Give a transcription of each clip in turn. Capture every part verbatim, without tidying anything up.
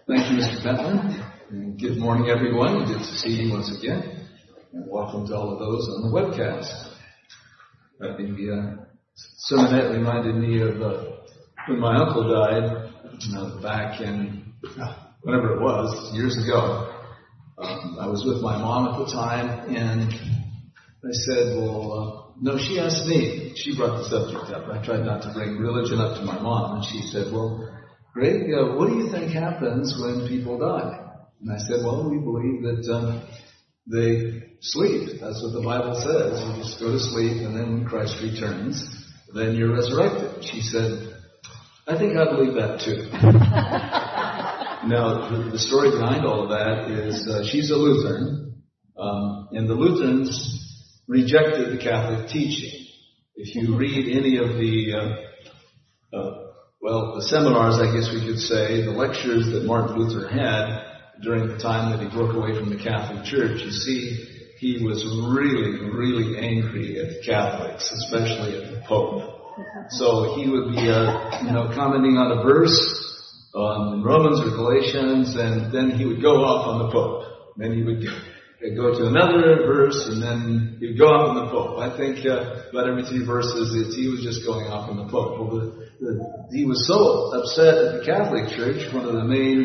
Thank you, Mister Pentland. And good morning, everyone. Good to see you once again. And welcome to all of those on the webcast. Uh, the uh, sermonette reminded me of uh, when my uncle died uh, back in, uh, whenever it was, years ago. Um, I was with my mom at the time, and I said, well, uh, no, she asked me. She brought the subject up. I tried not to bring religion up to my mom, and she said, well, Greg, uh, what do you think happens when people die? And I said, well, we believe that um, they sleep. That's what the Bible says. You just go to sleep, and then when Christ returns, then you're resurrected. She said, I think I believe that too. Now, the, the story behind all of that is uh, she's a Lutheran, um, and the Lutherans rejected the Catholic teaching. If you read any of the uh, uh, Well, the seminars, I guess we could say, the lectures that Martin Luther had during the time that he broke away from the Catholic Church, you see, he was really, really angry at the Catholics, especially at the Pope. So he would be, uh, you know, commenting on a verse um, in Romans or Galatians, and then he would go off on the Pope. Then he would go, go to another verse, and then he would go off on the Pope. I think uh, about every three verses, it's, he was just going off on the Pope. Well, the, the, he was so upset at the Catholic Church, one of the main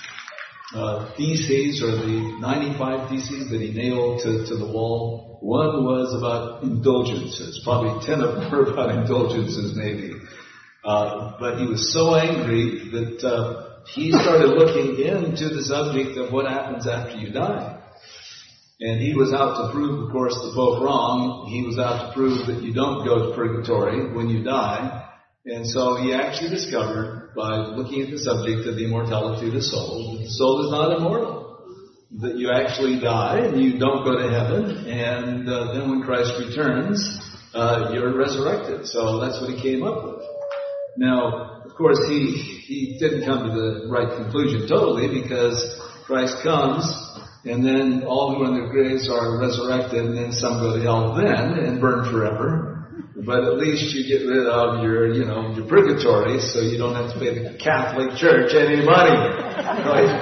uh, theses, or the ninety-five theses that he nailed to, to the wall, one was about indulgences. Probably ten of them were about indulgences, maybe. Uh, but he was so angry that uh, he started looking into the subject of what happens after you die. And he was out to prove, of course, the Pope wrong. He was out to prove that you don't go to purgatory when you die. And so he actually discovered, by looking at the subject of the immortality of the soul, that the soul is not immortal. That you actually die and you don't go to heaven. And uh, then when Christ returns, uh, you're resurrected. So that's what he came up with. Now, of course, he, he didn't come to the right conclusion totally, because Christ comes, and then all who are in their graves are resurrected, and then some go to hell then and burn forever. But at least you get rid of your, you know, your purgatory, so you don't have to pay the Catholic Church any money. Right?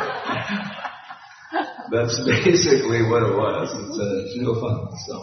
That's basically what it was. It's, uh, it's real fun. So,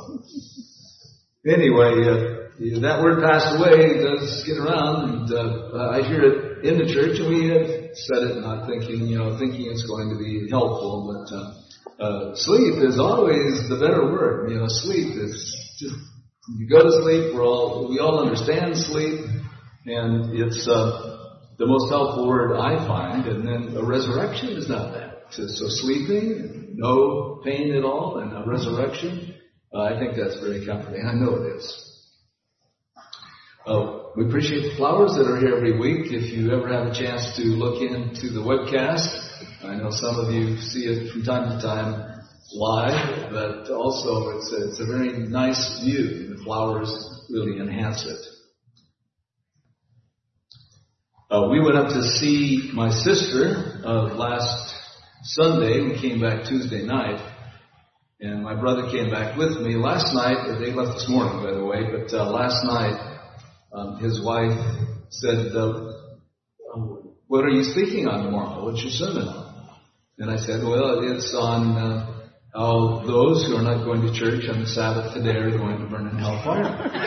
anyway, uh, that word passed away. It does get around, and uh, I hear it in the church, and we have said it, not thinking, you know, thinking it's going to be helpful, but uh, Uh, sleep is always the better word. You know, sleep is just, you go to sleep, we're all, we all understand sleep, and it's uh, the most helpful word I find, and then a resurrection is not that. So, so sleeping, no pain at all, and a resurrection, uh, I think that's very comforting. I know it is. Uh, we appreciate the flowers that are here every week. If you ever have a chance to look into the webcast, I know some of you see it from time to time live, but also it's a, it's a very nice view. The flowers really enhance it. Uh, we went up to see my sister uh, last Sunday. We came back Tuesday night, and my brother came back with me. Last night, they left this morning, by the way, but uh, last night um, his wife said, uh, what are you speaking on tomorrow? What's your sermon on? And I said, well, it's on uh, how those who are not going to church on the Sabbath today are going to burn in hellfire.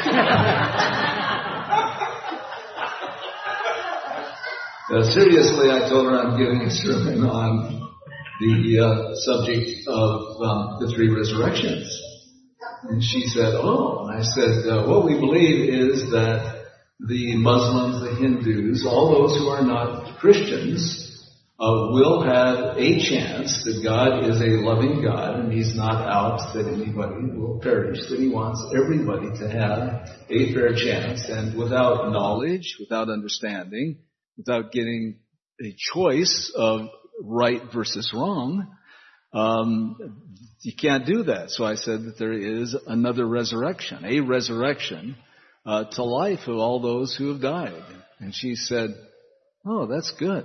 uh, seriously, I told her I'm giving a sermon on the uh, subject of um, the three resurrections. And she said, oh. And I said, uh, what we believe is that the Muslims, the Hindus, all those who are not Christians, Uh, will have a chance that God is a loving God, and He's not out that anybody will perish, that He wants everybody to have a fair chance. And without knowledge, without understanding, without getting a choice of right versus wrong, um, you can't do that. So I said that there is another resurrection, a resurrection uh, to life of all those who have died. And she said, oh, that's good.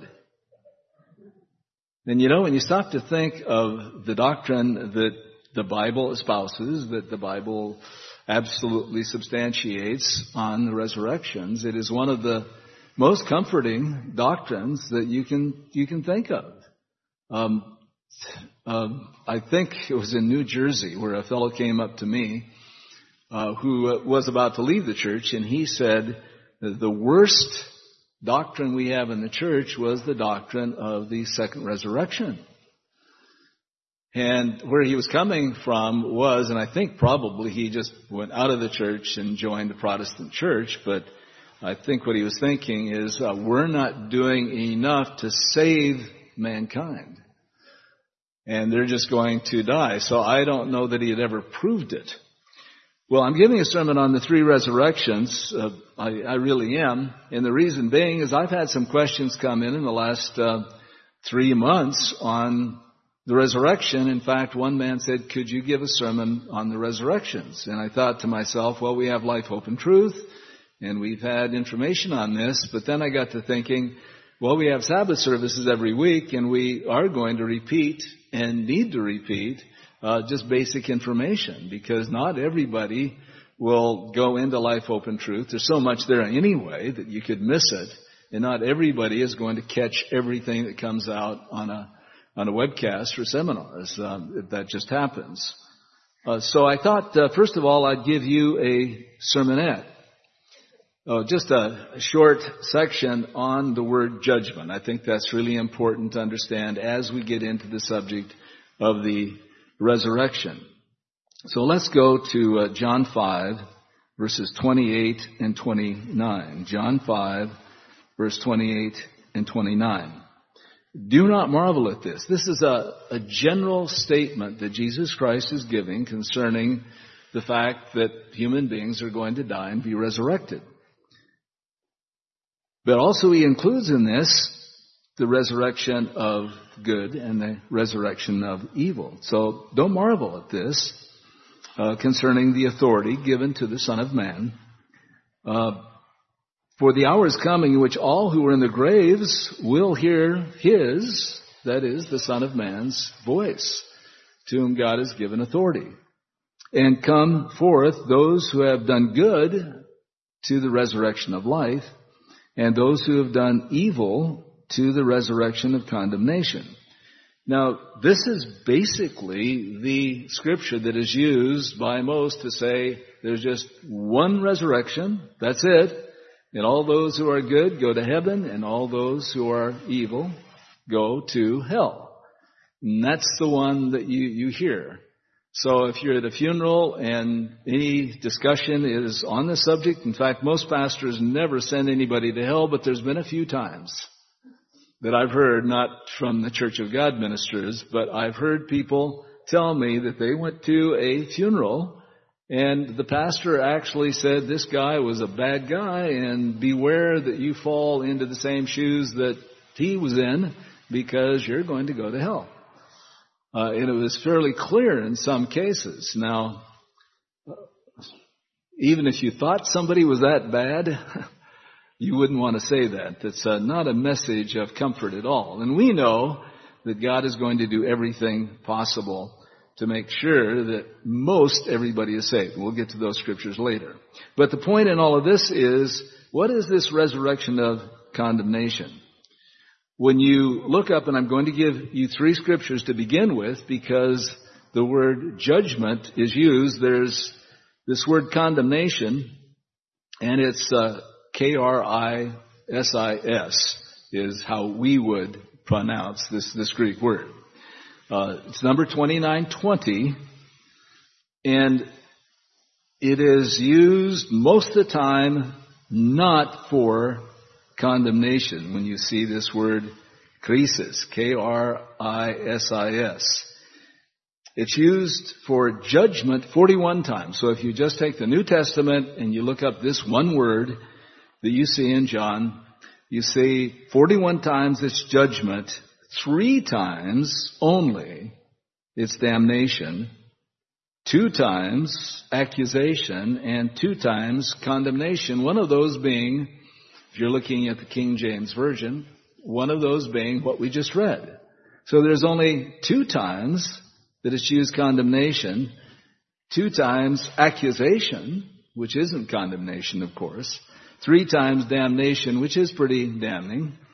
And you know, when you stop to think of the doctrine that the Bible espouses, that the Bible absolutely substantiates on the resurrections, it is one of the most comforting doctrines that you can you can think of. Um, um, I think it was in New Jersey where a fellow came up to me uh, who was about to leave the church, and he said the worst doctrine we have in the church was the doctrine of the second resurrection. And where he was coming from was, and I think probably he just went out of the church and joined the Protestant church, but I think what he was thinking is uh, we're not doing enough to save mankind. And they're just going to die. So I don't know that he had ever proved it. Well, I'm giving a sermon on the three resurrections. Uh, I, I really am. And the reason being is I've had some questions come in in the last uh, three months on the resurrection. In fact, one man said, could you give a sermon on the resurrections? And I thought to myself, well, we have Life, Hope, and Truth, and we've had information on this. But then I got to thinking, well, we have Sabbath services every week, and we are going to repeat and need to repeat uh, just basic information, because not everybody will go into Life, Hope, and Truth. There's so much there anyway that you could miss it, and not everybody is going to catch everything that comes out on a on a webcast or seminars. Um, that just happens. Uh, so I thought, uh, first of all, I'd give you a sermonette. Oh, just a, a short section on the word judgment. I think that's really important to understand as we get into the subject of the resurrection. So let's go to uh, John five, verses twenty-eight and twenty-nine. John five, verse twenty-eight and twenty-nine. Do not marvel at this. This is a, a general statement that Jesus Christ is giving concerning the fact that human beings are going to die and be resurrected. But also he includes in this the resurrection of good and the resurrection of evil. So don't marvel at this uh, concerning the authority given to the Son of Man. Uh, for the hour is coming in which all who are in the graves will hear his, that is, the Son of Man's voice, to whom God has given authority. And come forth those who have done good to the resurrection of life, and those who have done evil to the resurrection of condemnation. Now, this is basically the scripture that is used by most to say there's just one resurrection, that's it, and all those who are good go to heaven, and all those who are evil go to hell. And that's the one that you, you hear. So if you're at a funeral and any discussion is on the subject, in fact, most pastors never send anybody to hell, but there's been a few times that I've heard, not from the Church of God ministers, but I've heard people tell me that they went to a funeral and the pastor actually said, this guy was a bad guy and beware that you fall into the same shoes that he was in because you're going to go to hell. Uh, and it was fairly clear in some cases. Now, even if you thought somebody was that bad, you wouldn't want to say that. That's uh, not a message of comfort at all. And we know that God is going to do everything possible to make sure that most everybody is saved. We'll get to those scriptures later. But the point in all of this is, what is this resurrection of condemnation? When you look up, and I'm going to give you three scriptures to begin with, because the word judgment is used. There's this word condemnation, and it's uh, K R I S I S is how we would pronounce this, this Greek word. Uh, it's number twenty-nine twenty, and it is used most of the time not for condemnation when you see this word krisis, K R I S I S. It's used for judgment forty-one times. So if you just take the New Testament and you look up this one word that you see in John, you see forty-one times it's judgment, three times only it's damnation, two times accusation, and two times condemnation. One of those being, if you're looking at the King James Version, one of those being what we just read. So there's only two times that it's used condemnation, two times accusation, which isn't condemnation, of course, three times damnation, which is pretty damning,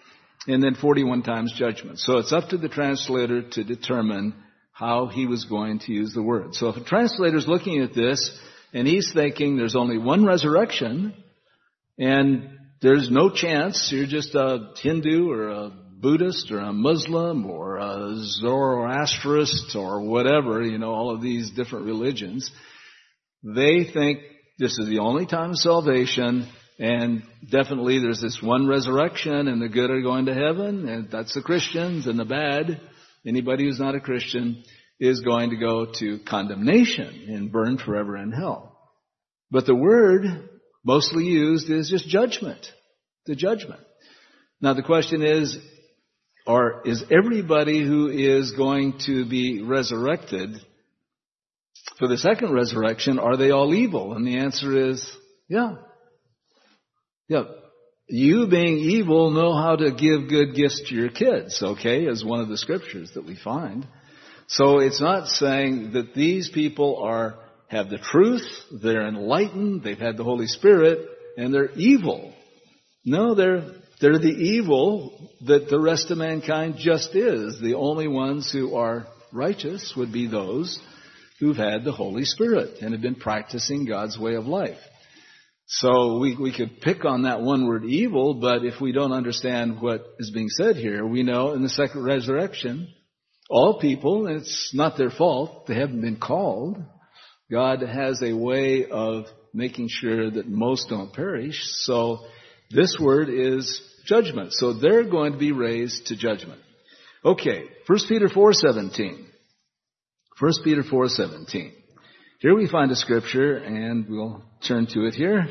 and then forty-one times judgment. So it's up to the translator to determine how he was going to use the word. So if a translator's looking at this and he's thinking there's only one resurrection and there's no chance you're just a Hindu or a Buddhist or a Muslim or a Zoroastrianist or whatever, you know, all of these different religions, they think this is the only time of salvation, and definitely there's this one resurrection and the good are going to heaven, and that's the Christians, and the bad, anybody who's not a Christian, is going to go to condemnation and burn forever in hell. But the word mostly used is just judgment, the judgment. Now the question is, or is everybody who is going to be resurrected for the second resurrection, are they all evil? And the answer is, yeah. Yeah. You being evil know how to give good gifts to your kids, okay, as one of the scriptures that we find. So it's not saying that these people are, have the truth, they're enlightened, they've had the Holy Spirit, and they're evil. No, they're, they're the evil that the rest of mankind just is. The only ones who are righteous would be those who've had the Holy Spirit and have been practicing God's way of life. So we, we could pick on that one word evil, but if we don't understand what is being said here, we know in the second resurrection, all people, and it's not their fault, they haven't been called. God has a way of making sure that most don't perish. So this word is judgment. So they're going to be raised to judgment. Okay, First Peter four seventeen. First Peter four seventeen. Here we find a scripture, and we'll turn to it here.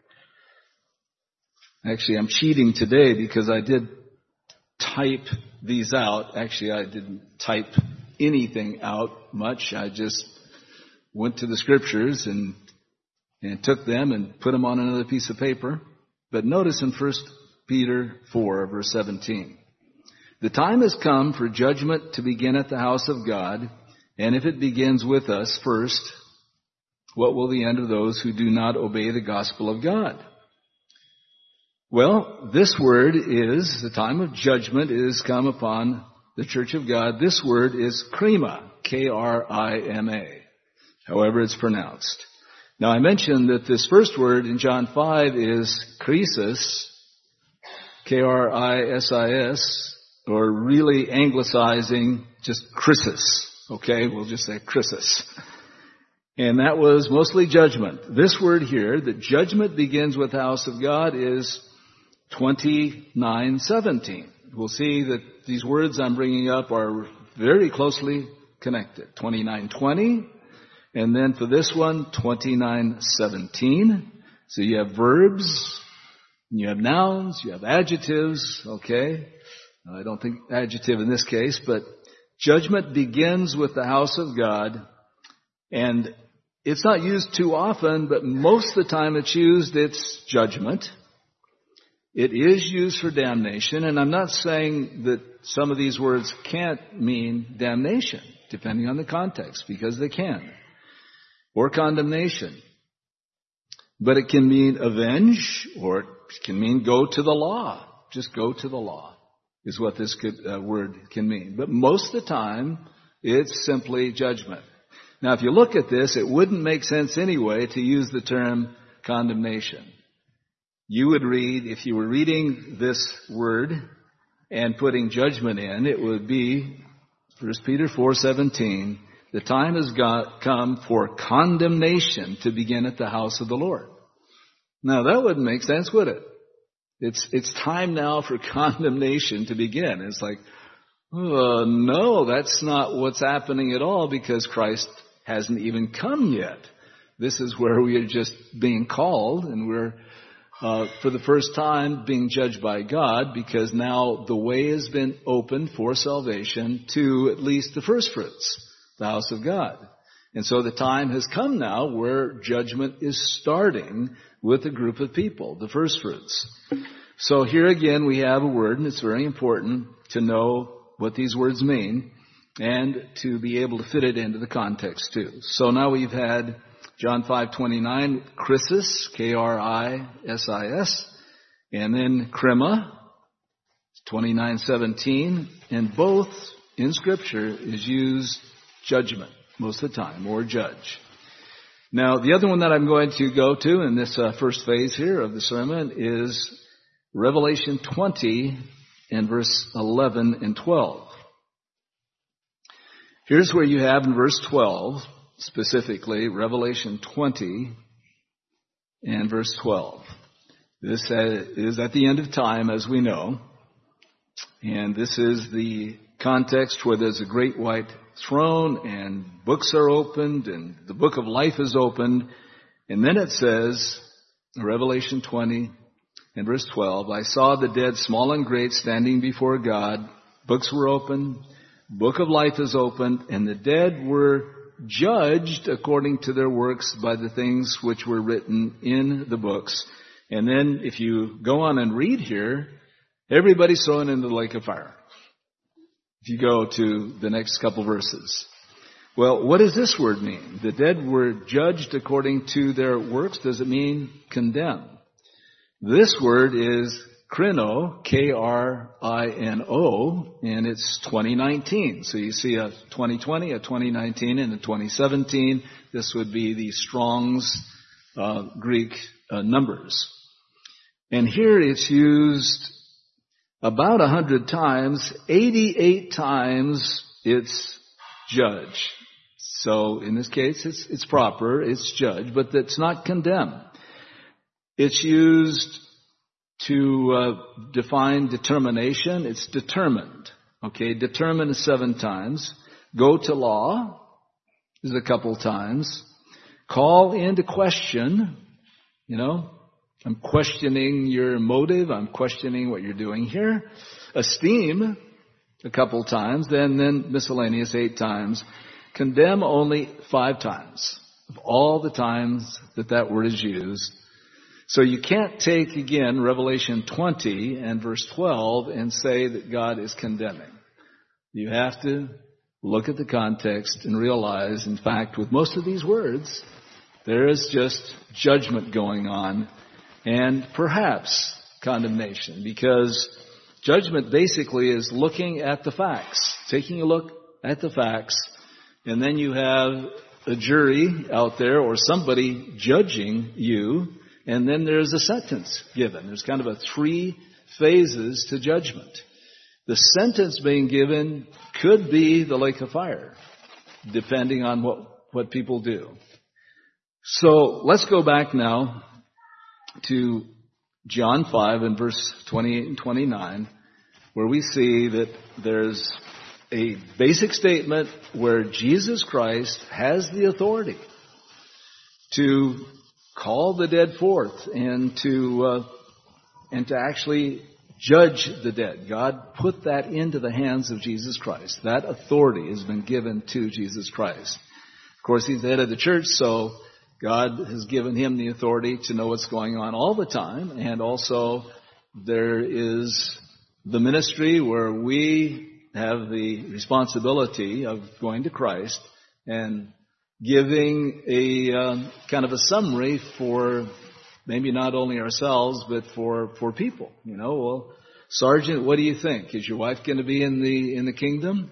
Actually, I'm cheating today because I did type these out. Actually, I didn't type anything out much. I just went to the scriptures and and took them and put them on another piece of paper. But notice in First Peter four, verse seventeen. The time has come for judgment to begin at the house of God. And if it begins with us first, what will the end of those who do not obey the gospel of God? Well, this word is, the time of judgment is come upon the church of God. This word is krima, K R I M A, however it's pronounced. Now I mentioned that this first word in John five is krisis, K R I S I S, or really anglicizing just Christus. Okay, we'll just say Christus. And that was mostly judgment. This word here, that judgment begins with the house of God, is twenty-nine seventeen. We'll see that these words I'm bringing up are very closely connected. twenty-nine twenty, and then for this one, twenty-nine seventeen. So you have verbs, you have nouns, you have adjectives, okay? I don't think adjective in this case, but judgment begins with the house of God, and it's not used too often, but most of the time it's used, it's judgment. It is used for damnation, and I'm not saying that some of these words can't mean damnation, depending on the context, because they can, or condemnation. But it can mean avenge, or it can mean go to the law. Just go to the law is what this could, uh, word can mean. But most of the time, it's simply judgment. Now, if you look at this, it wouldn't make sense anyway to use the term condemnation. You would read, if you were reading this word and putting judgment in, it would be First Peter four seventeen, the time has got, come for condemnation to begin at the house of the Lord. Now, that wouldn't make sense, would it? It's, it's time now for condemnation to begin. It's like, uh, no, that's not what's happening at all, because Christ hasn't even come yet. This is where we are just being called, and we're, uh, for the first time being judged by God, because now the way has been opened for salvation to at least the first fruits, the house of God. And so the time has come now where judgment is starting with a group of people, the first fruits. So here again we have a word, and it's very important to know what these words mean and to be able to fit it into the context too. So now we've had John five twenty-nine, Christus, K R I S I S, and then krima, twenty-nine seventeen, and both in Scripture is used judgment most of the time, or judge. Now, the other one that I'm going to go to in this uh, first phase here of the sermon is Revelation twenty and verse eleven and twelve. Here's where you have in verse twelve, specifically, Revelation twenty and verse twelve. This is at the end of time, as we know. And this is the context where there's a great white throne and books are opened and the book of life is opened. And then it says, Revelation twenty and verse twelve, I saw the dead, small and great, standing before God. Books were opened. Book of life is opened. And the dead were judged according to their works by the things which were written in the books. And then if you go on and read here, everybody's thrown into the lake of fire. If you go to the next couple verses. Well, what does this word mean? The dead were judged according to their works. Does it mean condemned? This word is krino, K R I N O, and it's twenty nineteen. So you see a twenty twenty, a twenty nineteen, and a twenty seventeen. This would be the Strong's uh, Greek uh, numbers. And here it's used about a hundred times. eighty-eight times it's judge. So in this case, it's, it's proper, it's judge, but it's not condemn. It's used to uh, define determination. It's determined. Okay, determined is seven times. Go to law is a couple times. Call into question, you know, I'm questioning your motive. I'm questioning what you're doing here. Esteem a couple times. Then, then miscellaneous eight times. Condemn only five times of all the times that that word is used. So you can't take, again, Revelation twenty and verse twelve and say that God is condemning. You have to look at the context and realize, in fact, with most of these words, there is just judgment going on and perhaps condemnation, because judgment basically is looking at the facts, taking a look at the facts, and then you have a jury out there or somebody judging you. And then there's a sentence given. There's kind of a three phases to judgment. The sentence being given could be the lake of fire, depending on what, what people do. So let's go back now to John five and verse twenty-eight and twenty-nine, where we see that there's a basic statement where Jesus Christ has the authority to call the dead forth and to uh, and to actually judge the dead. God put that into the hands of Jesus Christ. That authority has been given to Jesus Christ. Of course, he's the head of the church, so God has given him the authority to know what's going on all the time. And also there is the ministry where we have the responsibility of going to Christ and giving a uh, kind of a summary for maybe not only ourselves, but for, for people. You know, well, Sergeant, what do you think? Is your wife going to be in the in the kingdom?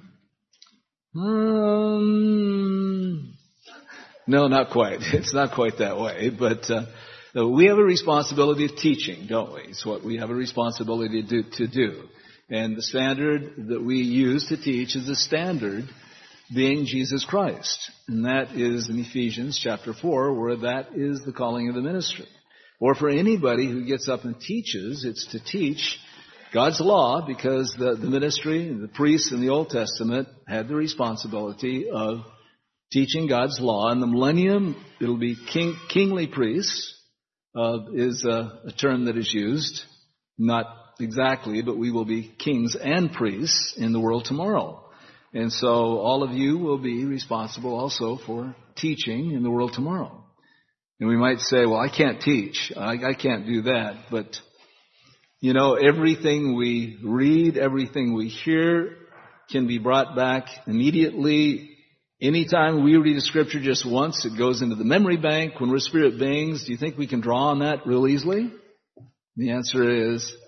Um, no, not quite. It's not quite that way. But uh, we have a responsibility of teaching, don't we? It's what we have a responsibility to do, to do. And the standard that we use to teach is the standard being Jesus Christ. And that is in Ephesians chapter four, where that is the calling of the ministry. Or for anybody who gets up and teaches, it's to teach God's law, because the, the ministry, the priests in the Old Testament had the responsibility of teaching God's law. In the millennium, it'll be king, kingly priests, uh, is a, a term that is used. Not exactly, but we will be kings and priests in the world tomorrow. And so all of you will be responsible also for teaching in the world tomorrow. And we might say, well, I can't teach. I, I can't do that. But, you know, everything we read, everything we hear can be brought back immediately. Anytime we read a scripture just once, it goes into the memory bank. When we're spirit beings, do you think we can draw on that real easily? The answer is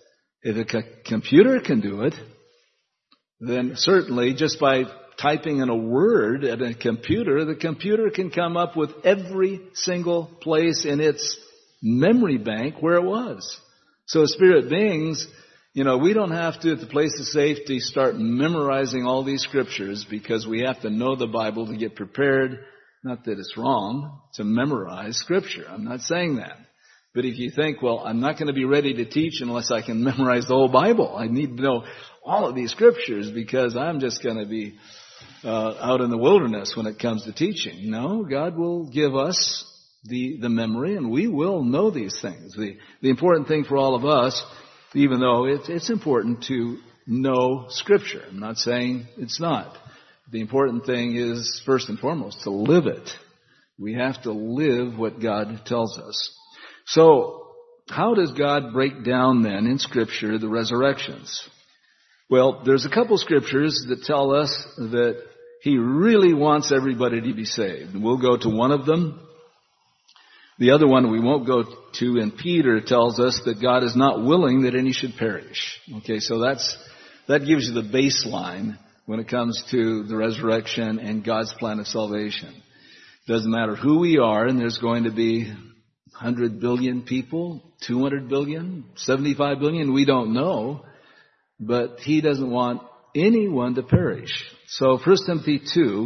If a c- computer can do it, then certainly just by typing in a word at a computer, the computer can come up with every single place in its memory bank where it was. So spirit beings, you know, we don't have to, at the place of safety, start memorizing all these scriptures because we have to know the Bible to get prepared. Not that it's wrong to memorize scripture. I'm not saying that. But if you think, well, I'm not going to be ready to teach unless I can memorize the whole Bible. I need to know all of these scriptures because I'm just going to be uh, out in the wilderness when it comes to teaching. No, God will give us the, the memory and we will know these things. The, the important thing for all of us, even though it's, it's important to know scripture. I'm not saying it's not. The important thing is, first and foremost, to live it. We have to live what God tells us. So, how does God break down then in Scripture the resurrections? Well, there's a couple scriptures that tell us that He really wants everybody to be saved. We'll go to one of them. The other one we won't go to, and Peter tells us that God is not willing that any should perish. Okay, so that's that gives you the baseline when it comes to the resurrection and God's plan of salvation. Doesn't matter who we are, and there's going to be one hundred billion people, two hundred billion, seventy-five billion, we don't know. But He doesn't want anyone to perish. So First Timothy two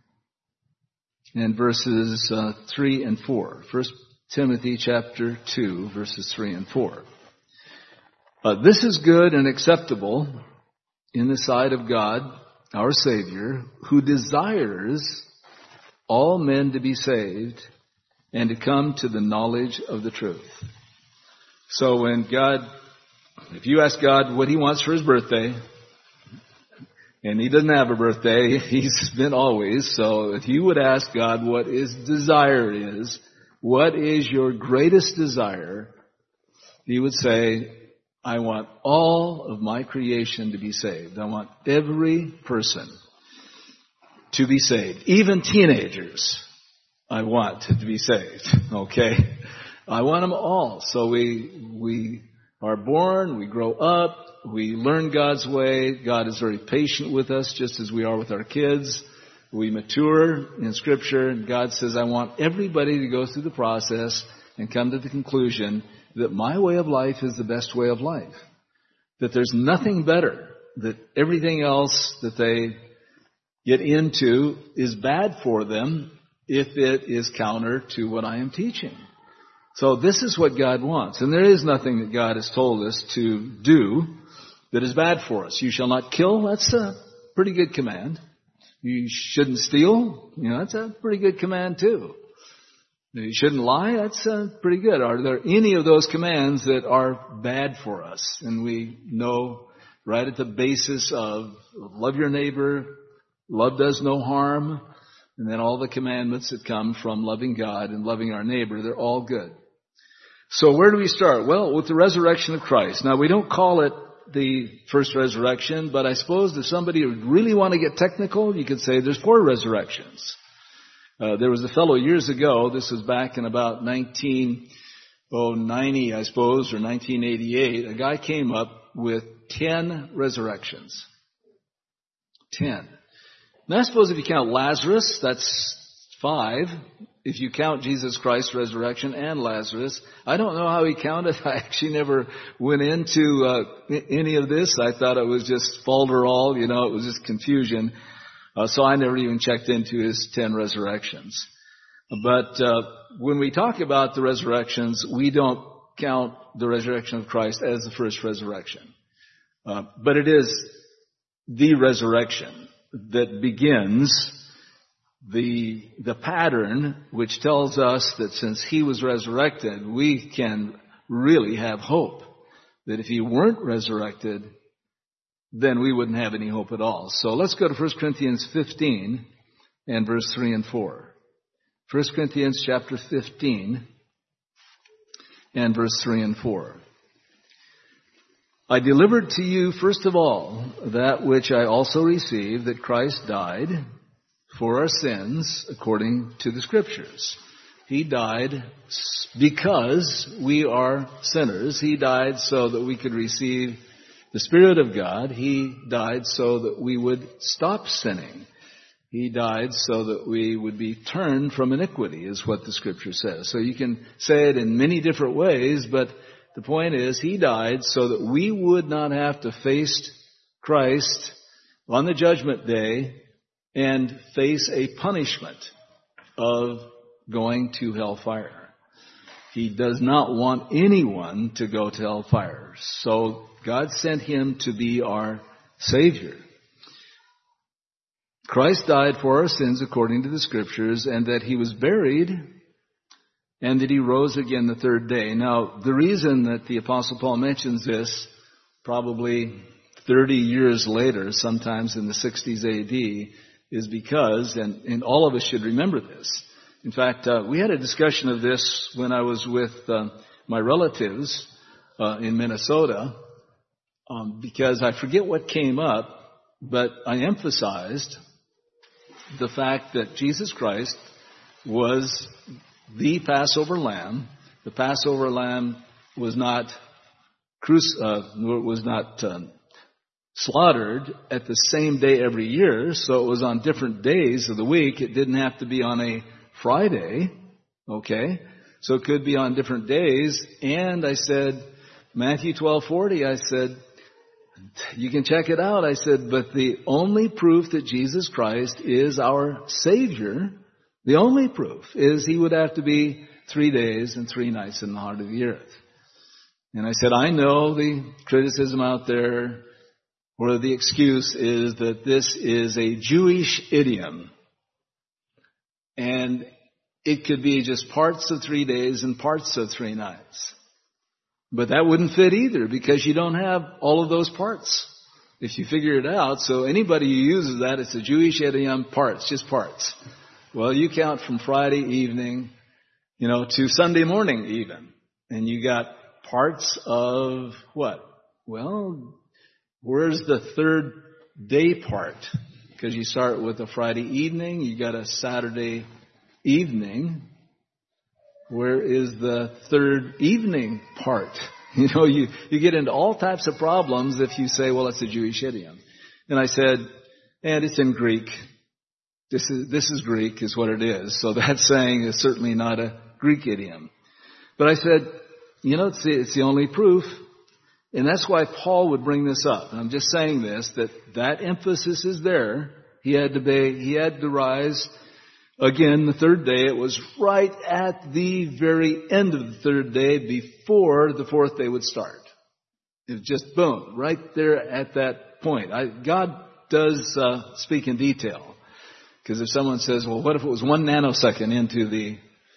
and verses uh, three and four. First Timothy chapter two, verses three and four. Uh, this is good and acceptable in the sight of God, our Savior, who desires all men to be saved and to come to the knowledge of the truth. So when God, if you ask God what He wants for His birthday, and He doesn't have a birthday, He's been always, so if you would ask God what His desire is, what is your greatest desire, He would say, I want all of my creation to be saved. I want every person to be saved. Even teenagers, I want to be saved. Okay? I want them all. So we, we are born, we grow up, we learn God's way. God is very patient with us, just as we are with our kids. We mature in Scripture, and God says, I want everybody to go through the process and come to the conclusion that my way of life is the best way of life. That there's nothing better. That everything else that they get into is bad for them if it is counter to what I am teaching. So this is what God wants. And there is nothing that God has told us to do that is bad for us. You shall not kill. That's a pretty good command. You shouldn't steal. You know, that's a pretty good command too. You shouldn't lie. That's uh, pretty good. Are there any of those commands that are bad for us? And we know right at the basis of love your neighbor, love does no harm, and then all the commandments that come from loving God and loving our neighbor, they're all good. So where do we start? Well, with the resurrection of Christ. Now, we don't call it the first resurrection, but I suppose if somebody would really want to get technical, you could say there's four resurrections. Uh, there was a fellow years ago, this was back in about nineteen ninety, I suppose, or nineteen eighty-eight, a guy came up with ten resurrections. Ten. Now I suppose if you count Lazarus, that's five. If you count Jesus Christ's resurrection and Lazarus, I don't know how he counted. I actually never went into uh, any of this. I thought it was just falderall, you know, it was just confusion. Uh, so I never even checked into his ten resurrections. But uh, when we talk about the resurrections, we don't count the resurrection of Christ as the first resurrection. Uh, but it is the resurrection that begins the the pattern which tells us that since He was resurrected, we can really have hope. That if He weren't resurrected, then we wouldn't have any hope at all. So let's go to First Corinthians fifteen and verse three and four. First Corinthians chapter fifteen and verse three and four. I delivered to you first of all that which I also received, that Christ died for our sins according to the Scriptures. He died because we are sinners. He died so that we could receive the Spirit of God. He died so that we would stop sinning. He died so that we would be turned from iniquity, is what the Scripture says. So you can say it in many different ways, but the point is, He died so that we would not have to face Christ on the judgment day and face a punishment of going to hellfire. He does not want anyone to go to hellfire. So God sent Him to be our Savior. Christ died for our sins according to the Scriptures, and that He was buried, and that He rose again the third day. Now, the reason that the Apostle Paul mentions this, probably thirty years later, sometimes in the sixties A D, is because, and, and all of us should remember this. In fact, uh, we had a discussion of this when I was with uh, my relatives uh, in Minnesota, um, because I forget what came up, but I emphasized the fact that Jesus Christ was the Passover lamb. The Passover lamb was not cruci- uh, was not um, slaughtered at the same day every year, so it was on different days of the week. It didn't have to be on a Friday, okay? So it could be on different days. And I said, Matthew twelve forty, I said, you can check it out. I said, but the only proof that Jesus Christ is our Savior, the only proof is He would have to be three days and three nights in the heart of the earth. And I said, I know the criticism out there, or the excuse is that this is a Jewish idiom. And it could be just parts of three days and parts of three nights. But that wouldn't fit either, because you don't have all of those parts if you figure it out. So anybody who uses that, it's a Jewish idiom, parts, just parts. Well, you count from Friday evening, you know, to Sunday morning even. And you got parts of what? Well, where's the third day part? Because you start with a Friday evening, you got a Saturday evening. Where is the third evening part? You know, you, you get into all types of problems if you say, well, it's a Jewish idiom. And I said, and it's in Greek. This is, this is Greek is what it is. So that saying is certainly not a Greek idiom. But I said, you know, it's the, it's the only proof. And that's why Paul would bring this up. And I'm just saying this, that that emphasis is there. He had to be, he had to rise again, the third day. It was right at the very end of the third day before the fourth day would start. It was just boom, right there at that point. I, God does uh, speak in detail. Because if someone says, well, what if it was one nanosecond into the...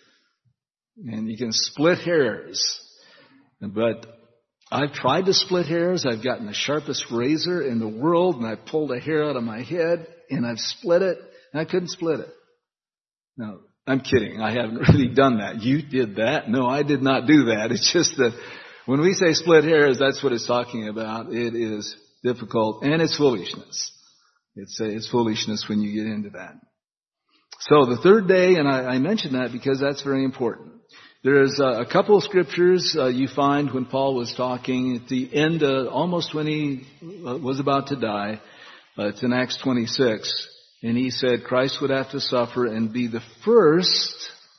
And you can split hairs. But I've tried to split hairs. I've gotten the sharpest razor in the world, and I've pulled a hair out of my head, and I've split it, and I couldn't split it. No, I'm kidding. I haven't really done that. You did that? No, I did not do that. It's just that when we say split hairs, that's what it's talking about. It is difficult, and it's foolishness. It's, it's foolishness when you get into that. So the third day, and I, I mentioned that because that's very important. There's a, a couple of scriptures uh, you find when Paul was talking at the end, uh, almost when he uh, was about to die. Uh, it's in Acts twenty-six. And he said Christ would have to suffer and be the first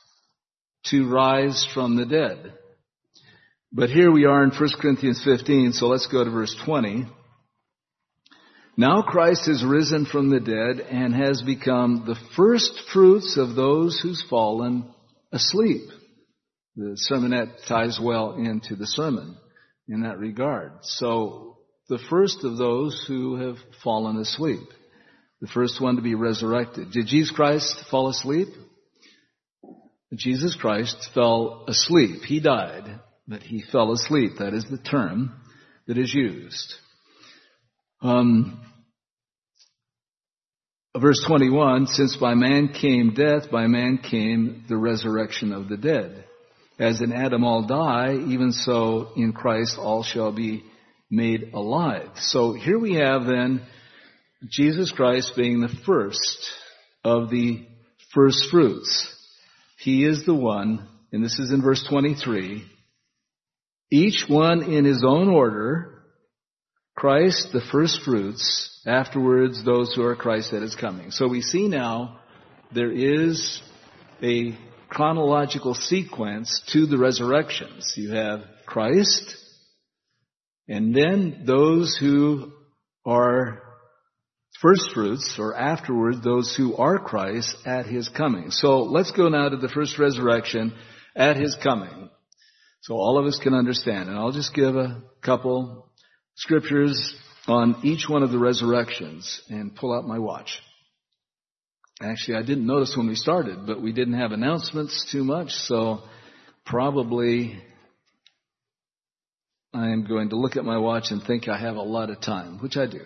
to rise from the dead. But here we are in First Corinthians fifteen, so let's go to verse twenty. Now Christ has risen from the dead and has become the first fruits of those who's fallen asleep. The sermonette ties well into the sermon in that regard. So the first of those who have fallen asleep. The first one to be resurrected. Did Jesus Christ fall asleep? Jesus Christ fell asleep. He died, but he fell asleep. That is the term that is used. Um, verse twenty-one, since by man came death, by man came the resurrection of the dead. As in Adam all die, even so in Christ all shall be made alive. So here we have then Jesus Christ being the first of the first fruits. He is the one, and this is in verse twenty-three, each one in his own order, Christ the first fruits, afterwards those who are Christ that is coming. So we see now there is a chronological sequence to the resurrections. You have Christ, and then those who are first fruits, or afterward those who are Christ at His coming. So let's go now to the first resurrection at His coming, so all of us can understand. And I'll just give a couple scriptures on each one of the resurrections and pull out my watch. Actually, I didn't notice when we started, but we didn't have announcements too much, so probably I am going to look at my watch and think I have a lot of time, which I do.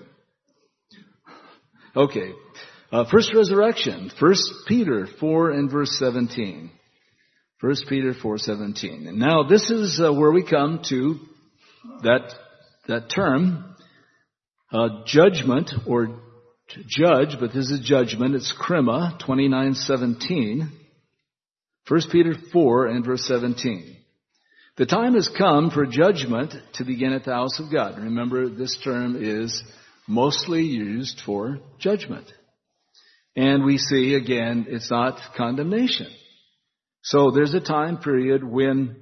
Okay, uh, first resurrection, First Peter four and verse seventeen. First Peter four seventeen. And now this is uh, where we come to that that term, uh, judgment or judge, but this is judgment. It's krima, twenty-nine seventeen. First Peter four and verse seventeen. The time has come for judgment to begin at the house of God. Remember, this term is mostly used for judgment. And we see, again, it's not condemnation. So there's a time period when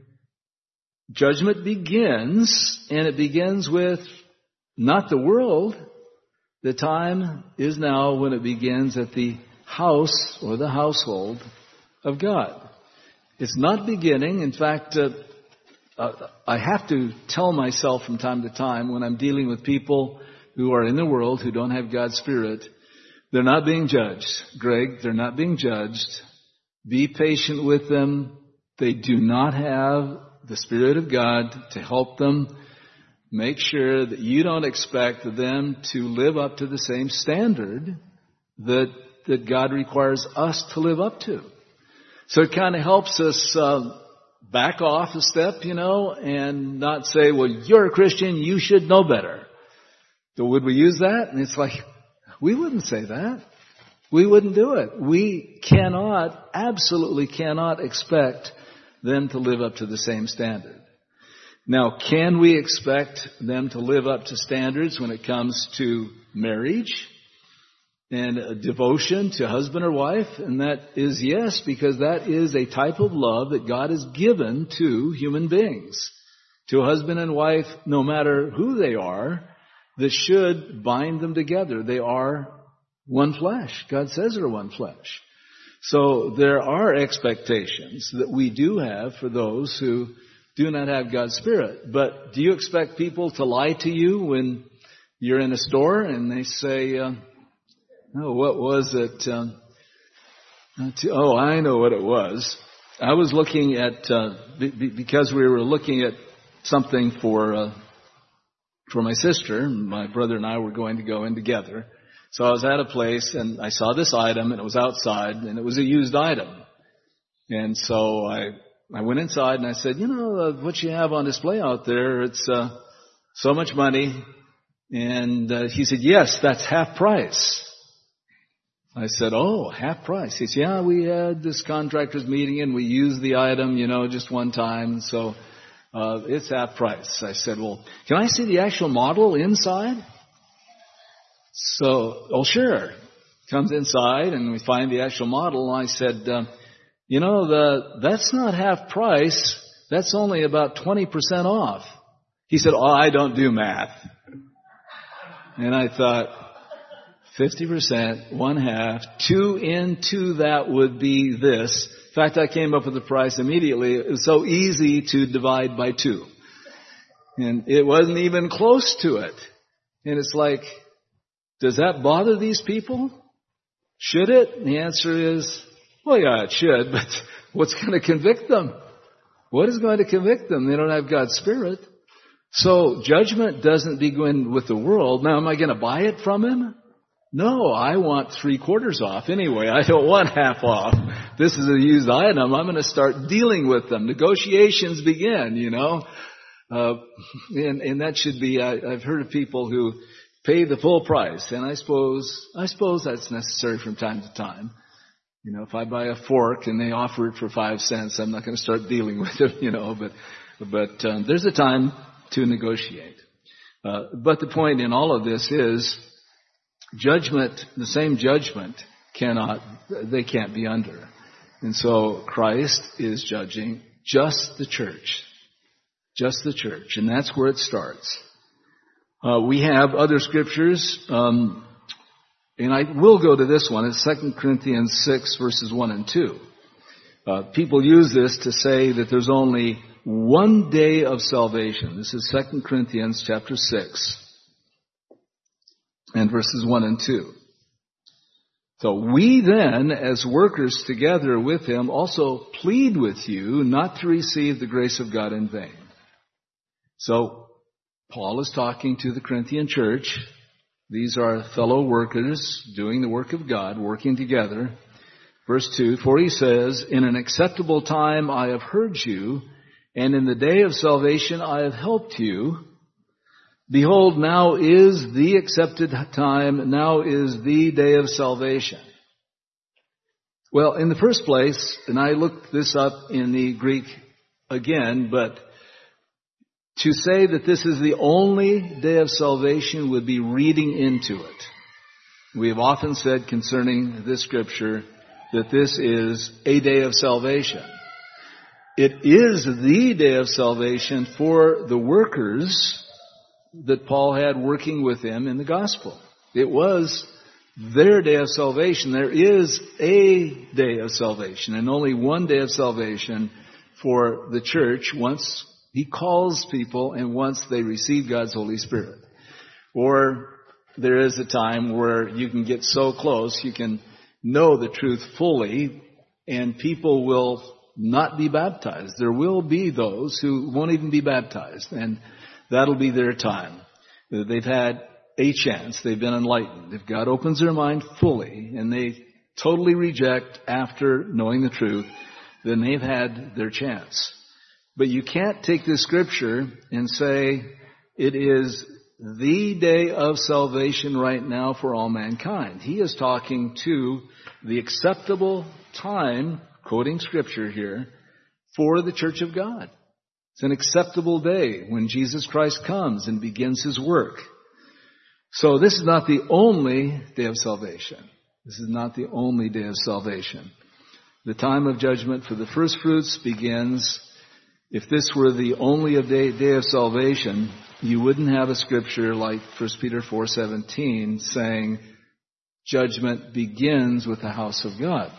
judgment begins, and it begins with not the world. The time is now when it begins at the house or the household of God. It's not beginning. In fact, uh, uh, I have to tell myself from time to time when I'm dealing with people who are in the world who don't have God's Spirit, they're not being judged. Greg, they're not being judged. Be patient with them. They do not have the Spirit of God to help them. Make sure that you don't expect them to live up to the same standard that that God requires us to live up to. So it kind of helps us uh, back off a step, you know, and not say, well, you're a Christian, you should know better. So would we use that? And it's like, we wouldn't say that. We wouldn't do it. We cannot, absolutely cannot expect them to live up to the same standard. Now, can we expect them to live up to standards when it comes to marriage and a devotion to husband or wife? And that is yes, because that is a type of love that God has given to human beings. To a husband and wife, no matter who they are, that should bind them together. They are one flesh. God says they're one flesh. So there are expectations that we do have for those who do not have God's Spirit. But do you expect people to lie to you when you're in a store and they say, uh, oh, what was it? Um, oh, I know what it was. I was looking at, uh, b- because we were looking at something for, uh, for my sister. My brother and I were going to go in together. So I was at a place and I saw this item and it was outside and it was a used item. And so I, I went inside and I said, you know, uh, what you have on display out there, it's, uh, so much money. And, uh, he said, yes, that's half price. I said, oh, half price. He said, yeah, we had this contractor's meeting and we used the item, you know, just one time. So, uh, it's half price. I said, well, can I see the actual model inside? So, oh, sure. Comes inside and we find the actual model. And I said, um, you know, the, that's not half price. That's only about twenty percent off. He said, oh, I don't do math. And I thought, fifty percent, one half, two into that would be this. In fact, I came up with the price immediately. It was so easy to divide by two. And it wasn't even close to it. And it's like, does that bother these people? Should it? And the answer is, well, yeah, it should, but what's going to convict them? What is going to convict them? They don't have God's Spirit. So judgment doesn't begin with the world. Now, am I going to buy it from him? No, I want three quarters off anyway. I don't want half off. This is a used item. I'm going to start dealing with them. Negotiations begin, you know. Uh, and, and that should be, I, I've heard of people who pay the full price. And I suppose, I suppose that's necessary from time to time. You know, if I buy a fork and they offer it for five cents, I'm not going to start dealing with it, you know, but, but, um, there's a time to negotiate. Uh, but the point in all of this is judgment, the same judgment cannot, they can't be under. And so Christ is judging just the church. Just the church. And that's where it starts. Uh, we have other scriptures, um, and I will go to this one. It's Second Corinthians six verses one and two. Uh, people use this to say that there's only one day of salvation. This is Second Corinthians chapter six and verses one and two. So we then, as workers together with him, also plead with you not to receive the grace of God in vain. So Paul is talking to the Corinthian church. These are fellow workers doing the work of God, working together. Verse two, for he says, in an acceptable time I have heard you, and in the day of salvation I have helped you. Behold, now is the accepted time, now is the day of salvation. Well, in the first place, and I looked this up in the Greek again, but to say that this is the only day of salvation would be reading into it. We have often said concerning this scripture that this is a day of salvation. It is the day of salvation for the workers that Paul had working with him in the gospel. It was their day of salvation. There is a day of salvation, and only one day of salvation for the church once he calls people and once they receive God's Holy Spirit. Or there is a time where you can get so close, you can know the truth fully, and people will not be baptized. There will be those who won't even be baptized, and that'll be their time. They've had a chance. They've been enlightened. If God opens their mind fully and they totally reject after knowing the truth, then they've had their chance. But you can't take this scripture and say it is the day of salvation right now for all mankind. He is talking to the acceptable time, quoting scripture here, for the church of God. It's an acceptable day when Jesus Christ comes and begins his work. So this is not the only day of salvation. This is not the only day of salvation. The time of judgment for the first fruits begins. If this were the only day, day of salvation, you wouldn't have a scripture like First Peter four seventeen saying judgment begins with the house of God.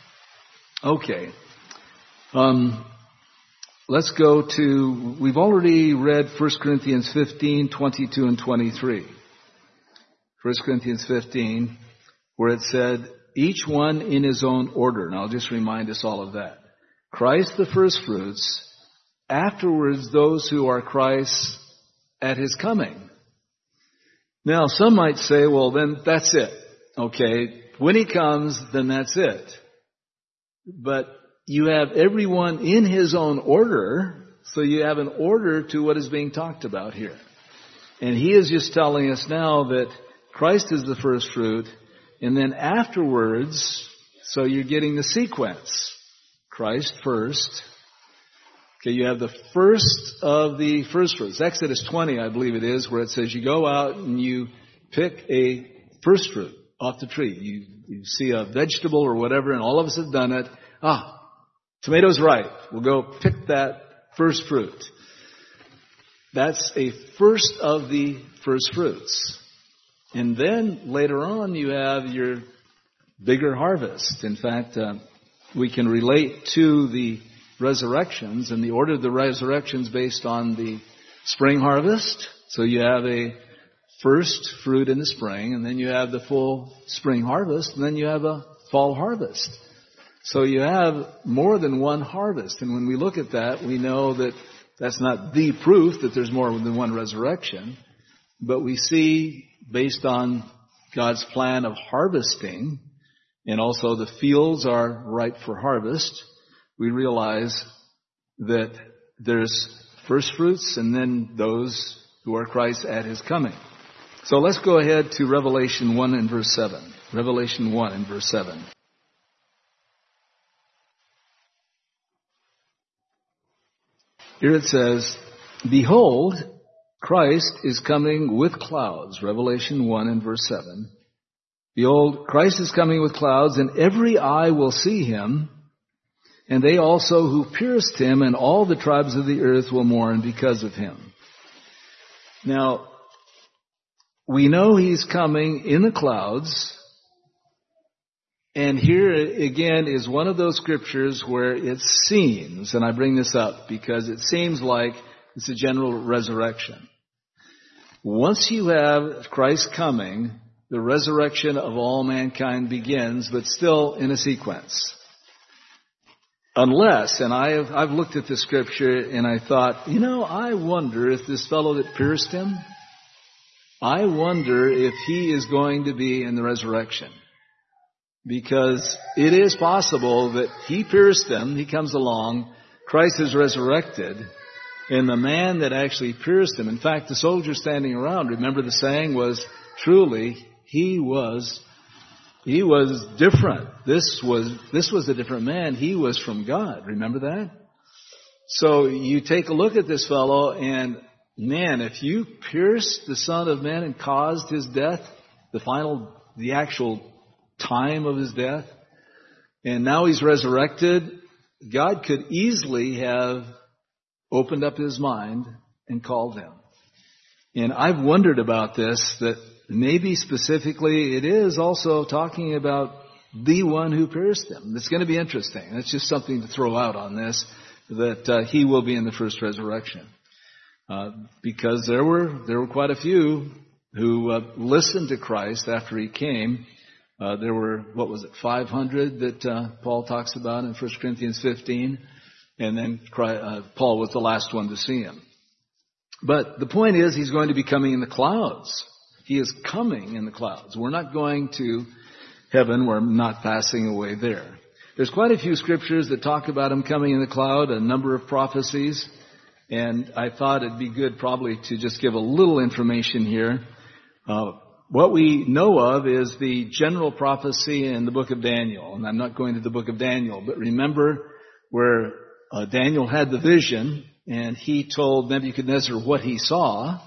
Okay. Um, let's go to, we've already read First Corinthians fifteen, twenty-two and twenty-three. First Corinthians fifteen, where it said, each one in his own order. And I'll just remind us all of that. Christ the first fruits, afterwards those who are Christ's at his coming. Now, some might say, well, then that's it. Okay, when he comes, then that's it. But you have everyone in his own order, so you have an order to what is being talked about here. And he is just telling us now that Christ is the first fruit, and then afterwards, so you're getting the sequence. Christ first. Okay, you have the first of the first fruits. Exodus twenty, I believe it is, where it says you go out and you pick a first fruit off the tree. You, you see a vegetable or whatever, and all of us have done it. Ah, tomatoes ripe. We'll go pick that first fruit. That's a first of the first fruits. And then later on you have your bigger harvest. In fact, uh, we can relate to the resurrections, and the order of the resurrections based on the spring harvest. So you have a first fruit in the spring, and then you have the full spring harvest, and then you have a fall harvest. So you have more than one harvest. And when we look at that, we know that that's not the proof that there's more than one resurrection, but we see, based on God's plan of harvesting, and also the fields are ripe for harvest, we realize that there's first fruits and then those who are Christ at his coming. So let's go ahead to Revelation one and verse seven. Revelation one and verse seven. Here it says, behold, Christ is coming with clouds. Revelation one and verse seven. Behold, Christ is coming with clouds, and every eye will see him, and they also who pierced him, and all the tribes of the earth will mourn because of him. Now, we know he's coming in the clouds, and here again is one of those scriptures where it seems, and I bring this up because it seems like it's a general resurrection. Once you have Christ coming, the resurrection of all mankind begins, but still in a sequence. Unless, and I have, I've looked at the scripture and I thought, you know, I wonder if this fellow that pierced him, I wonder if he is going to be in the resurrection. Because it is possible that he pierced him, he comes along, Christ is resurrected, and the man that actually pierced him, in fact, the soldier standing around, remember the saying was, truly, he was, he was different. This was, this was a different man. He was from God. Remember that? So you take a look at this fellow and, man, if you pierced the Son of Man and caused his death, the final, the actual time of his death, and now he's resurrected, God could easily have opened up his mind and called him. And I've wondered about this, that maybe specifically it is also talking about the one who pierced him. It's going to be interesting. It's just something to throw out on this, that uh, he will be in the first resurrection. Uh, because there were there were quite a few who uh, listened to Christ after he came. Uh, there were, what was it, five hundred that uh, Paul talks about in First Corinthians fifteen. And then Christ, uh, Paul was the last one to see him. But the point is, he's going to be coming in the clouds. He is coming in the clouds. We're not going to heaven. We're not passing away there. There's quite a few scriptures that talk about him coming in the cloud, a number of prophecies. And I thought it'd be good probably to just give a little information here. Uh, what we know of is the general prophecy in the book of Daniel. And I'm not going to the book of Daniel, but remember where uh, Daniel had the vision and he told Nebuchadnezzar what he saw.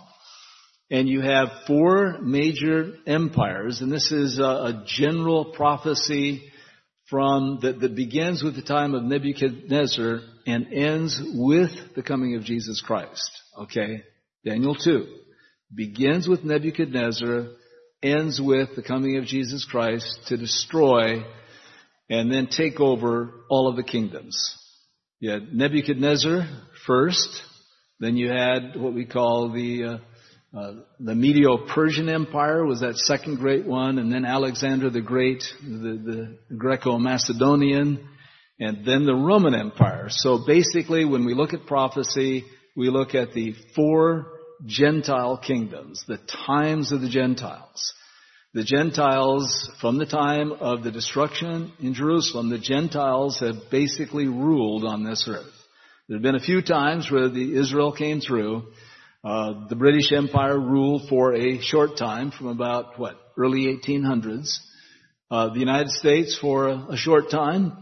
And you have four major empires, and this is a, a general prophecy from that, that begins with the time of Nebuchadnezzar and ends with the coming of Jesus Christ. Okay? Daniel two begins with Nebuchadnezzar, ends with the coming of Jesus Christ to destroy and then take over all of the kingdoms. You had Nebuchadnezzar first, then you had what we call the uh, Uh, the Medo-Persian Empire was that second great one, and then Alexander the Great, the, the Greco-Macedonian, and then the Roman Empire. So basically, when we look at prophecy, we look at the four Gentile kingdoms, the times of the Gentiles. The Gentiles, from the time of the destruction in Jerusalem, the Gentiles have basically ruled on this earth. There have been a few times where the Israel came through. Uh, the British Empire ruled for a short time from about, what, early eighteen hundreds. Uh, the United States for a, a short time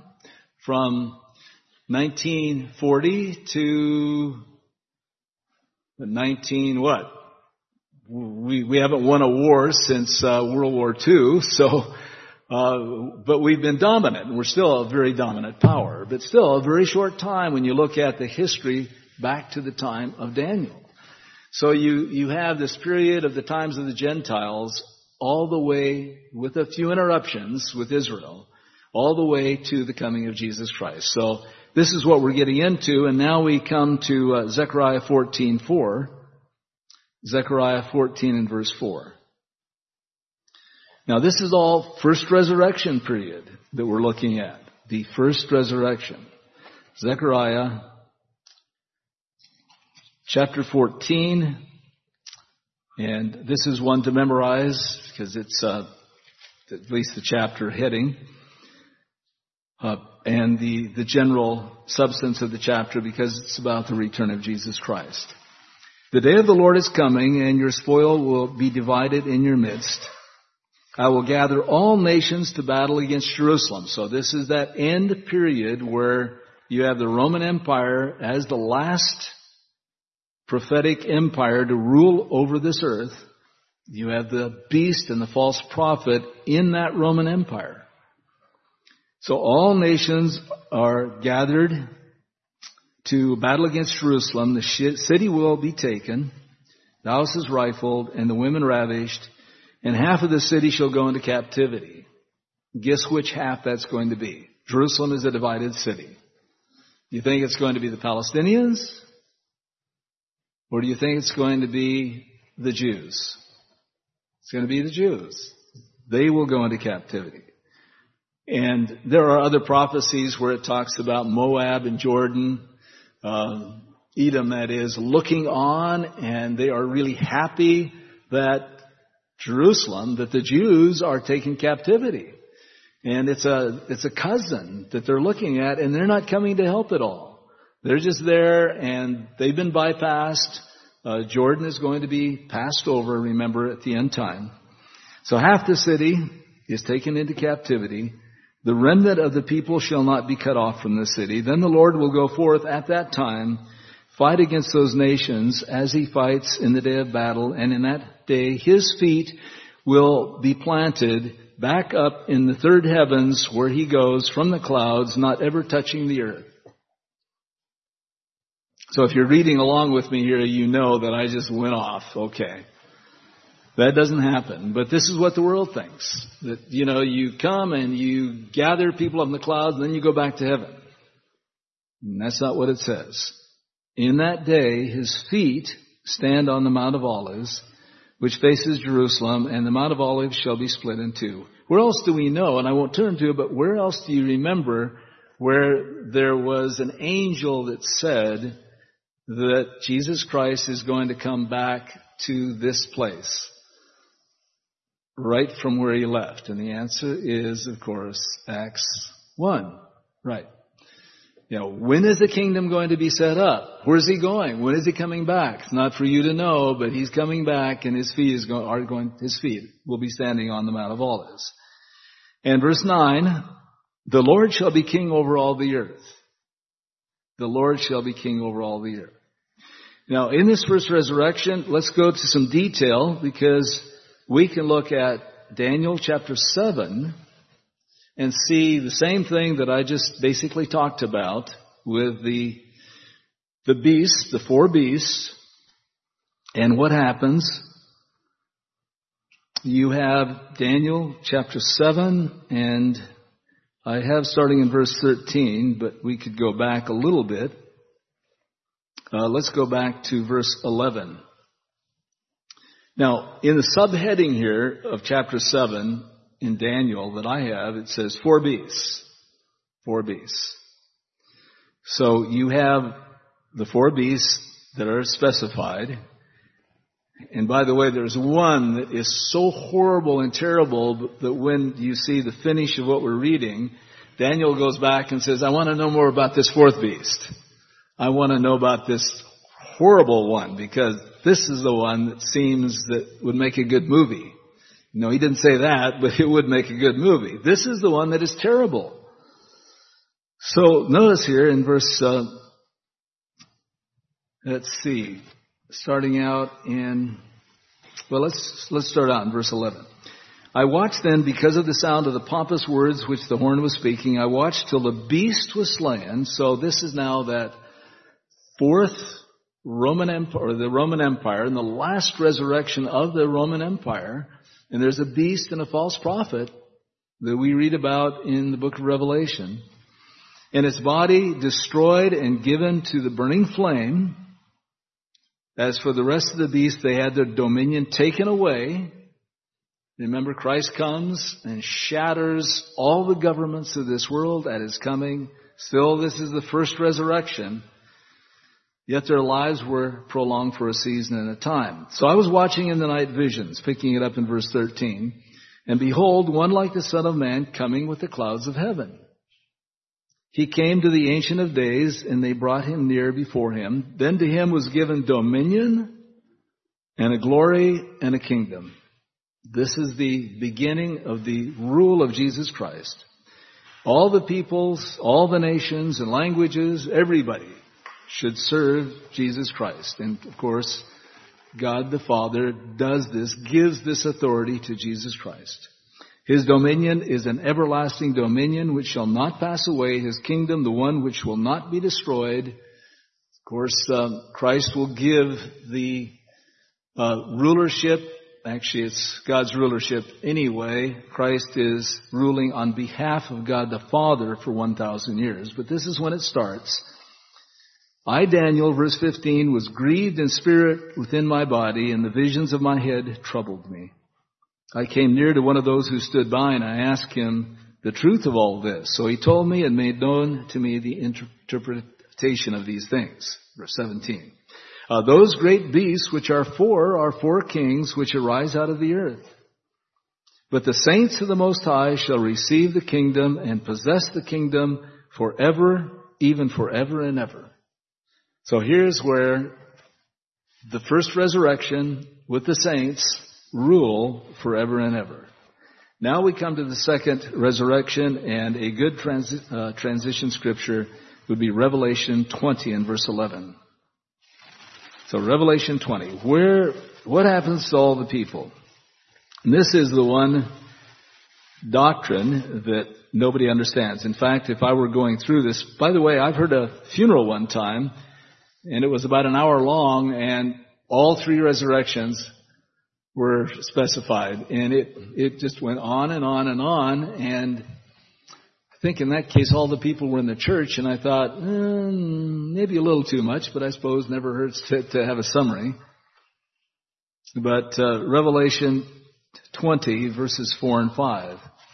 from nineteen forty to nineteen what? We, we haven't won a war since uh, World War Two, so, uh, but we've been dominant, and we're still a very dominant power. But still a very short time when you look at the history back to the time of Daniel. So you, you have this period of the times of the Gentiles all the way, with a few interruptions with Israel, all the way to the coming of Jesus Christ. So this is what we're getting into, and now we come to uh, Zechariah fourteen four. Zechariah fourteen and verse four. Now this is all first resurrection period that we're looking at. The first resurrection. Zechariah chapter fourteen, and this is one to memorize because it's uh, at least the chapter heading uh, and the, the general substance of the chapter, because it's about the return of Jesus Christ. The day of the Lord is coming, and your spoil will be divided in your midst. I will gather all nations to battle against Jerusalem. So this is that end period where you have the Roman Empire as the last prophetic empire to rule over this earth. You have the beast and the false prophet in that Roman Empire. So all nations are gathered to battle against Jerusalem. The city will be taken, the houses rifled, and the women ravished, and half of the city shall go into captivity. Guess which half that's going to be? Jerusalem is a divided city. You think it's going to be the Palestinians? Or do you think it's going to be the Jews? It's going to be the Jews. They will go into captivity. And there are other prophecies where it talks about Moab and Jordan, uh, Edom that is, looking on, and they are really happy that Jerusalem, that the Jews are taking captivity. And it's a, it's a cousin that they're looking at, and they're not coming to help at all. They're just there, and they've been bypassed. Uh, Jordan is going to be passed over, remember, at the end time. So half the city is taken into captivity. The remnant of the people shall not be cut off from the city. Then the Lord will go forth at that time, fight against those nations as he fights in the day of battle. And in that day, his feet will be planted back up in the third heavens where he goes from the clouds, not ever touching the earth. So if you're reading along with me here, you know that I just went off. Okay. That doesn't happen. But this is what the world thinks. That, you know, you come and you gather people up in the clouds and then you go back to heaven. And that's not what it says. In that day, his feet stand on the Mount of Olives, which faces Jerusalem, and the Mount of Olives shall be split in two. Where else do we know, and I won't turn to it, but where else do you remember where there was an angel that said that Jesus Christ is going to come back to this place, right from where he left? And the answer is, of course, Acts one. Right. You know, when is the kingdom going to be set up? Where's he going? When is he coming back? It's not for you to know, but he's coming back, and his feet is going, are going, his feet will be standing on the Mount of Olives. And verse nine, the Lord shall be king over all the earth. The Lord shall be king over all the earth. Now, in this first resurrection, let's go to some detail, because we can look at Daniel chapter seven and see the same thing that I just basically talked about with the, the beasts, the four beasts, and what happens. You have Daniel chapter seven, and I have starting in verse thirteen, but we could go back a little bit. Uh, let's go back to verse eleven. Now, in the subheading here of chapter seven in Daniel that I have, it says four beasts. Four beasts. So you have the four beasts that are specified. And by the way, there's one that is so horrible and terrible that when you see the finish of what we're reading, Daniel goes back and says, I want to know more about this fourth beast. I want to know about this horrible one, because this is the one that seems that would make a good movie. You know, he didn't say that, but it would make a good movie. This is the one that is terrible. So notice here in verse, uh, let's see, starting out in, well, let's, let's start out in verse eleven. I watched then, because of the sound of the pompous words which the horn was speaking, I watched till the beast was slain. So this is now that fourth Roman Empire, or the Roman Empire, and the last resurrection of the Roman Empire. And there's a beast and a false prophet that we read about in the book of Revelation. And its body destroyed and given to the burning flame. As for the rest of the beasts, they had their dominion taken away. Remember, Christ comes and shatters all the governments of this world at his coming. Still, this is the first resurrection. Yet their lives were prolonged for a season and a time. So I was watching in the night visions, picking it up in verse thirteen. And behold, one like the Son of Man coming with the clouds of heaven. He came to the Ancient of Days, and they brought him near before him. Then to him was given dominion and a glory and a kingdom. This is the beginning of the rule of Jesus Christ. All the peoples, all the nations and languages, everybody should serve Jesus Christ. And of course, God the Father does this, gives this authority to Jesus Christ. His dominion is an everlasting dominion which shall not pass away. His kingdom, the one which will not be destroyed. Of course, um, Christ will give the uh, rulership. Actually, it's God's rulership anyway. Christ is ruling on behalf of God the Father for one thousand years. But this is when it starts. I, Daniel, verse fifteen, was grieved in spirit within my body, and the visions of my head troubled me. I came near to one of those who stood by, and I asked him the truth of all this. So he told me and made known to me the interpretation of these things. Verse seventeen. Uh, those great beasts which are four are four kings which arise out of the earth. But the saints of the Most High shall receive the kingdom and possess the kingdom forever, even forever and ever. So here's where the first resurrection with the saints rule forever and ever. Now we come to the second resurrection, and a good transi- uh, transition scripture would be Revelation twenty and verse eleven. So Revelation twenty, where, what happens to all the people? And this is the one doctrine that nobody understands. In fact, if I were going through this, by the way, I've heard a funeral one time, and it was about an hour long, and all three resurrections were specified. And it, it just went on and on and on. And I think in that case, all the people were in the church. And I thought, mm, maybe a little too much, but I suppose never hurts to, to have a summary. But uh, Revelation twenty, verses four and five.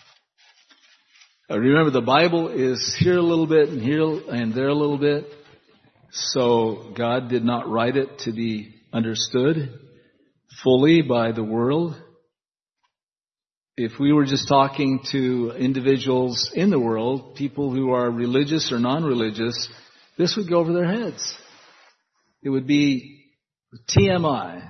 Uh, remember, the Bible is here a little bit and here and there a little bit. So God did not write it to be understood fully by the world. If we were just talking to individuals in the world, people who are religious or non-religious, this would go over their heads. It would be T M I.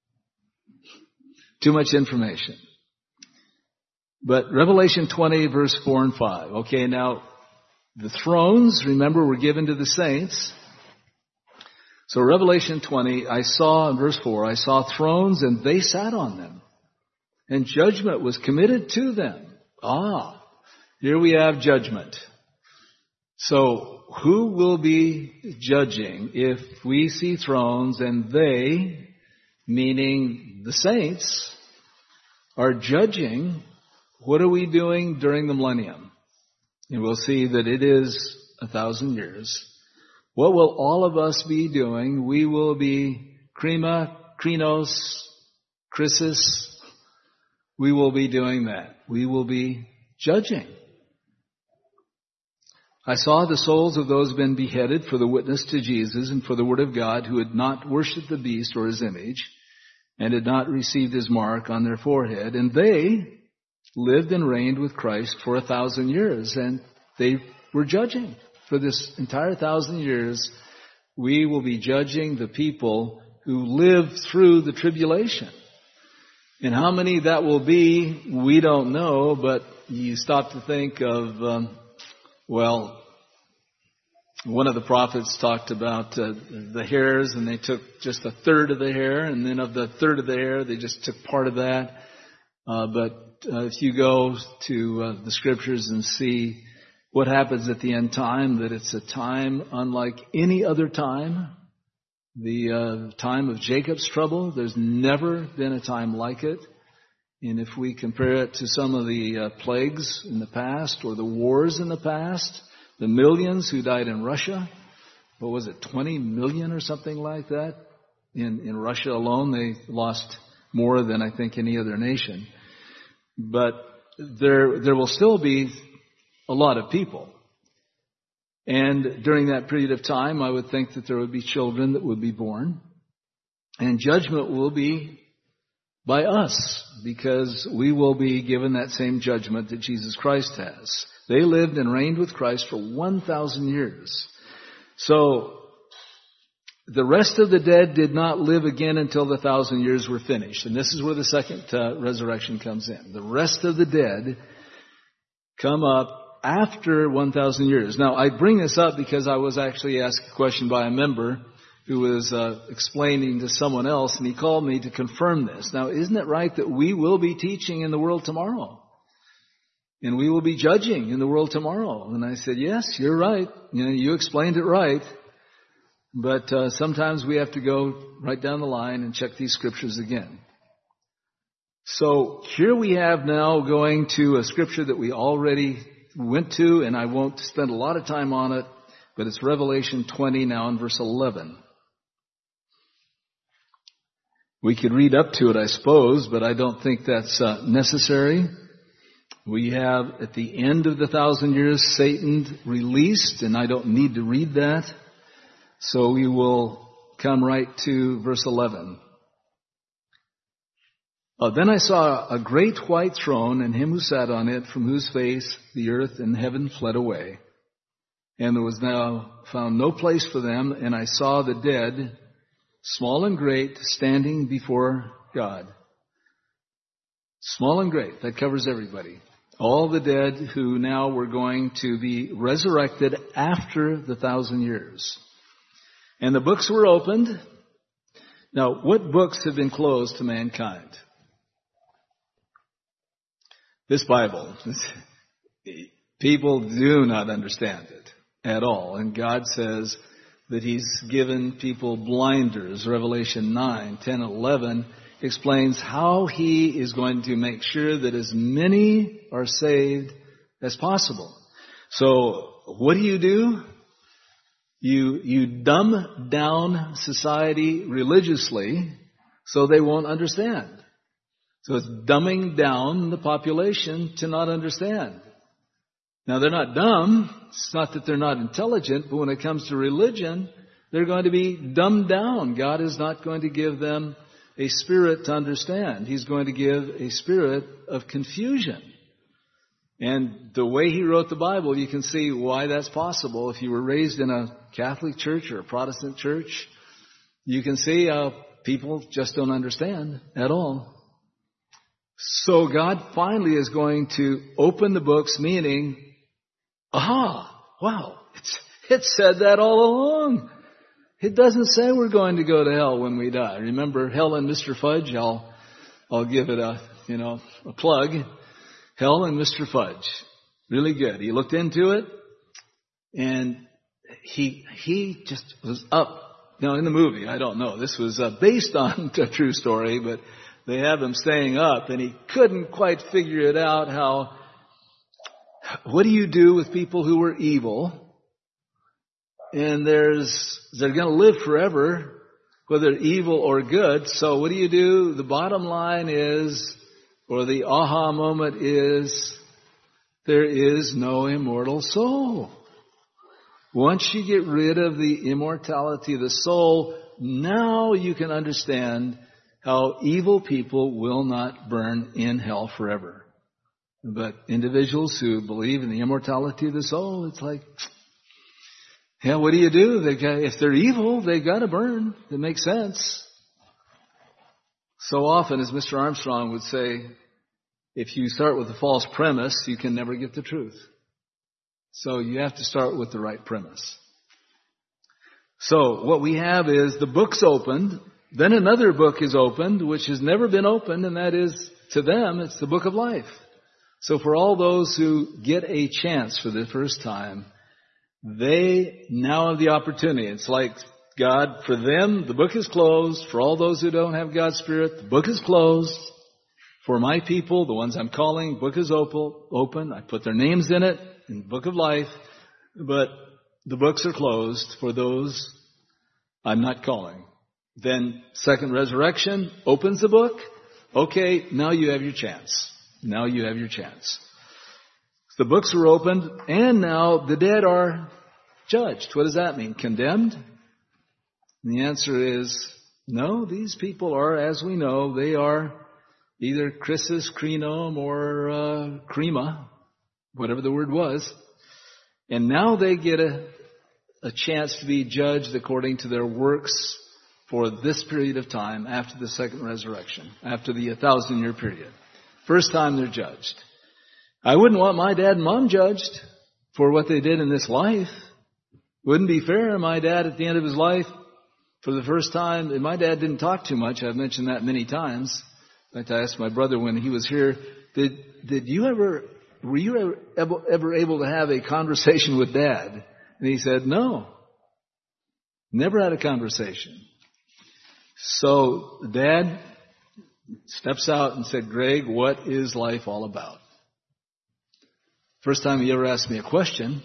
Too much information. But Revelation twenty, verse four and five. Okay, now, the thrones, remember, were given to the saints. So Revelation twenty, I saw, in verse four, I saw thrones and they sat on them. And judgment was committed to them. Ah, here we have judgment. So who will be judging if we see thrones and they, meaning the saints, are judging? What are we doing during the millennium? And we'll see that it is a thousand years. What will all of us be doing? We will be krima, krinos, krisis. We will be doing that. We will be judging. I saw the souls of those been beheaded for the witness to Jesus and for the word of God, who had not worshipped the beast or his image and had not received his mark on their forehead. And they lived and reigned with Christ for a thousand years, and they were judging. For this entire thousand years, we will be judging the people who live through the tribulation. And how many that will be, we don't know, but you stop to think of, um, well, one of the prophets talked about uh, the hairs, and they took just a third of the hair, and then of the third of the hair, they just took part of that. Uh, but uh, if you go to uh, the scriptures and see what happens at the end time, that it's a time unlike any other time. The uh, time of Jacob's trouble, there's never been a time like it. And if we compare it to some of the uh, plagues in the past or the wars in the past, the millions who died in Russia, what was it, twenty million or something like that? In, in Russia alone, they lost more than I think any other nation. But there, there will still be a lot of people. And during that period of time, I would think that there would be children that would be born. And judgment will be by us, because we will be given that same judgment that Jesus Christ has. They lived and reigned with Christ for one thousand years. So the rest of the dead did not live again until the thousand years were finished. And this is where the second uh, resurrection comes in. The rest of the dead come up after one thousand years. Now, I bring this up because I was actually asked a question by a member who was uh, explaining to someone else, and he called me to confirm this. Now, isn't it right that we will be teaching in the world tomorrow? And we will be judging in the world tomorrow? And I said, yes, you're right. You know, you explained it right. But uh, sometimes we have to go right down the line and check these scriptures again. So here we have now going to a scripture that we already went to, and I won't spend a lot of time on it, but it's Revelation twenty now in verse eleven. We could read up to it, I suppose, but I don't think that's uh, necessary. We have at the end of the thousand years Satan released, and I don't need to read that. So we will come right to verse eleven. Uh, then I saw a great white throne and him who sat on it, from whose face the earth and heaven fled away. And there was now found no place for them, and I saw the dead, small and great, standing before God. Small and great, that covers everybody. All the dead who now were going to be resurrected after the thousand years. And the books were opened. Now, what books have been closed to mankind? This Bible. People do not understand it at all. And God says that He's given people blinders. Revelation nine, ten, eleven explains how He is going to make sure that as many are saved as possible. So, what do you do? You, you dumb down society religiously so they won't understand. So it's dumbing down the population to not understand. Now they're not dumb. It's not that they're not intelligent, but when it comes to religion, they're going to be dumbed down. God is not going to give them a spirit to understand. He's going to give a spirit of confusion. And the way He wrote the Bible, you can see why that's possible. If you were raised in a Catholic church or a Protestant church, you can see how people just don't understand at all. So God finally is going to open the books, meaning, aha, wow, it's, it said that all along. It doesn't say we're going to go to hell when we die. Remember Hell and Mister Fudge? I'll, I'll give it a, you know, a plug. Hell and Mister Fudge. Really good. He looked into it, and he, he just was up. Now in the movie, I don't know, this was uh, based on a true story, but they have him staying up, and he couldn't quite figure it out how, what do you do with people who were evil? And there's, they're going to live forever, whether evil or good. So what do you do? The bottom line is, or the aha moment is, there is no immortal soul. Once you get rid of the immortality of the soul, now you can understand how evil people will not burn in hell forever. But individuals who believe in the immortality of the soul, it's like, yeah, what do you do? They got, if they're evil, they got to burn. It makes sense. So often, as Mister Armstrong would say, if you start with a false premise, you can never get the truth. So you have to start with the right premise. So what we have is the book's opened. Then another book is opened, which has never been opened, and that is, to them, it's the book of life. So for all those who get a chance for the first time, they now have the opportunity. It's like God, for them, the book is closed. For all those who don't have God's Spirit, the book is closed. For my people, the ones I'm calling, the book is open. I put their names in it, in the book of life. But the books are closed for those I'm not calling. Then second resurrection opens the book. Okay, now you have your chance. Now you have your chance. The books were opened, and now the dead are judged. What does that mean? Condemned? And the answer is, no, these people are, as we know, they are either Christus, Crenome, or uh, Crema, whatever the word was. And now they get a, a chance to be judged according to their works for this period of time after the second resurrection, after the thousand-year period. First time they're judged. I wouldn't want my dad and mom judged for what they did in this life. Wouldn't be fair. My dad at the end of his life, for the first time, and my dad didn't talk too much. I've mentioned that many times. In fact, I asked my brother when he was here, did did you ever, were you ever, ever able to have a conversation with Dad? And he said, no. Never had a conversation. So Dad steps out and said, Greg, what is life all about? First time he ever asked me a question.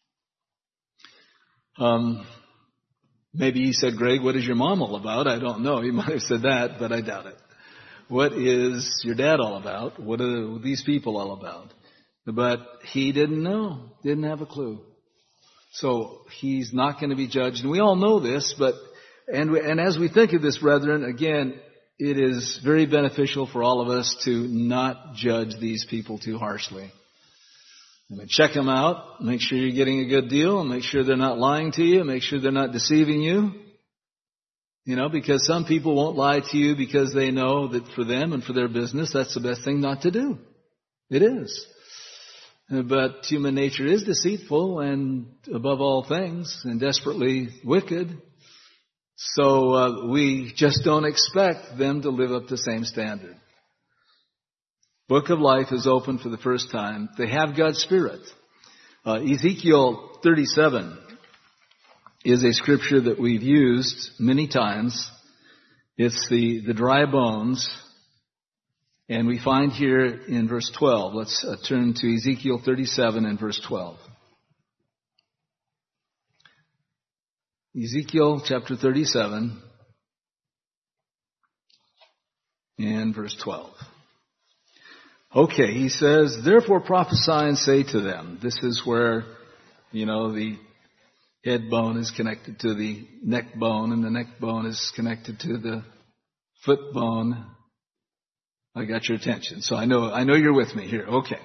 Um, maybe he said, Greg, what is your mom all about? I don't know. He might have said that, but I doubt it. What is your dad all about? What are these people all about? But he didn't know, didn't have a clue. So he's not going to be judged. And we all know this, but, and, and as we think of this, brethren, again, it is very beneficial for all of us to not judge these people too harshly. I mean, check them out, make sure you're getting a good deal, and make sure they're not lying to you, make sure they're not deceiving you. You know, because some people won't lie to you because they know that for them and for their business, that's the best thing not to do. It is. But human nature is deceitful and above all things and desperately wicked. So uh, we just don't expect them to live up to the same standard. Book of Life is open for the first time. They have God's Spirit. Uh, Ezekiel thirty-seven is a scripture that we've used many times. It's the, the dry bones. And we find here in verse twelve. Let's uh, turn to Ezekiel thirty-seven and verse twelve. Ezekiel chapter thirty-seven and verse twelve. Okay, he says, therefore prophesy and say to them. This is where, you know, the head bone is connected to the neck bone, and the neck bone is connected to the foot bone. I got your attention, so I know I know you're with me here. Okay.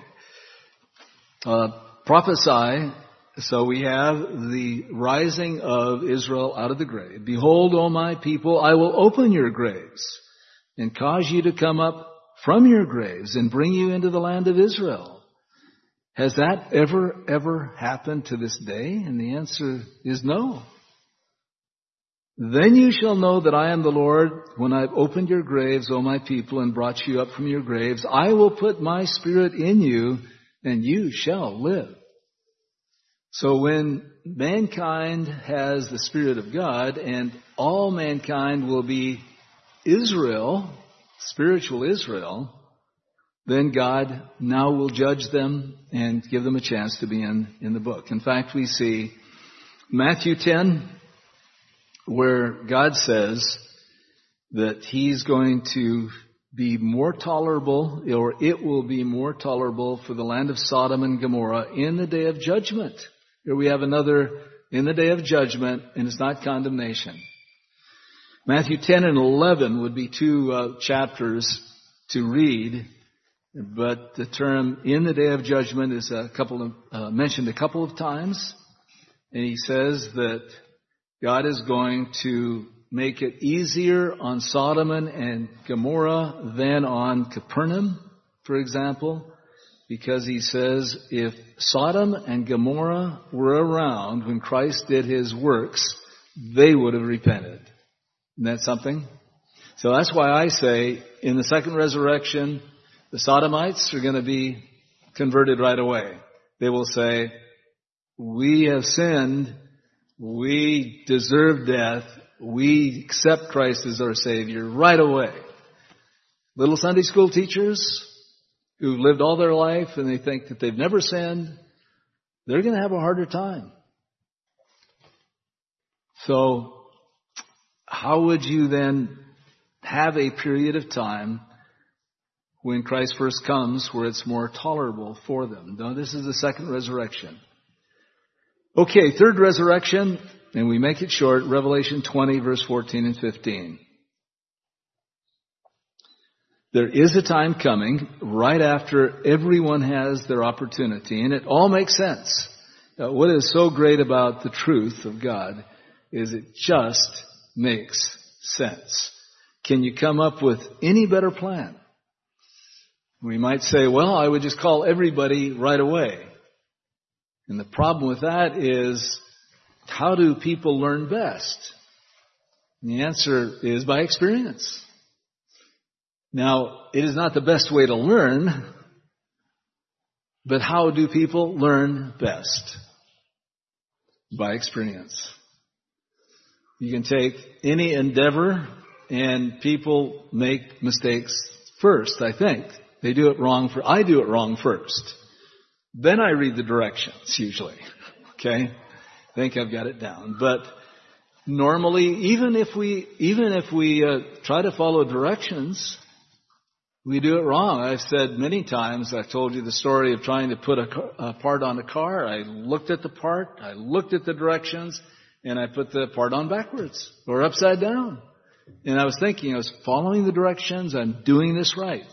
Uh, prophesy. So we have the rising of Israel out of the grave. Behold, O my people, I will open your graves and cause you to come up from your graves and bring you into the land of Israel. Has that ever, ever happened to this day? And the answer is no. Then you shall know that I am the Lord when I've opened your graves, O my people, and brought you up from your graves. I will put my spirit in you, and you shall live. So when mankind has the Spirit of God, and all mankind will be Israel, spiritual Israel, then God now will judge them and give them a chance to be in, in the book. In fact, we see Matthew ten, where God says that He's going to be more tolerable, or it will be more tolerable for the land of Sodom and Gomorrah in the day of judgment. Here we have another, in the day of judgment, and it's not condemnation. Matthew ten and eleven would be two uh, chapters to read, but the term in the day of judgment is a couple of, uh, mentioned a couple of times, and he says that God is going to make it easier on Sodom and Gomorrah than on Capernaum, for example, because he says if Sodom and Gomorrah were around when Christ did His works, they would have repented. Isn't that something? So that's why I say in the second resurrection, the Sodomites are going to be converted right away. They will say, we have sinned. We deserve death. We accept Christ as our Savior right away. Little Sunday school teachers who've lived all their life and they think that they've never sinned, they're going to have a harder time. So how would you then have a period of time when Christ first comes where it's more tolerable for them? No, this is the second resurrection. Okay, third resurrection, and we make it short, Revelation twenty, verse fourteen and fifteen. There is a time coming right after everyone has their opportunity, and it all makes sense. Now, what is so great about the truth of God is it just makes sense. Can you come up with any better plan? We might say, well, I would just call everybody right away. And the problem with that is, how do people learn best? And the answer is by experience. Now, it is not the best way to learn, but how do people learn best? By experience. You can take any endeavor and people make mistakes first, I think. They do it wrong for, I do it wrong first. Then I read the directions, usually. Okay? I think I've got it down. But normally, even if we, even if we uh, try to follow directions, we do it wrong. I've said many times, I've told you the story of trying to put a, car, a part on a car. I looked at the part, I looked at the directions, and I put the part on backwards or upside down. And I was thinking, I was following the directions, I'm doing this right.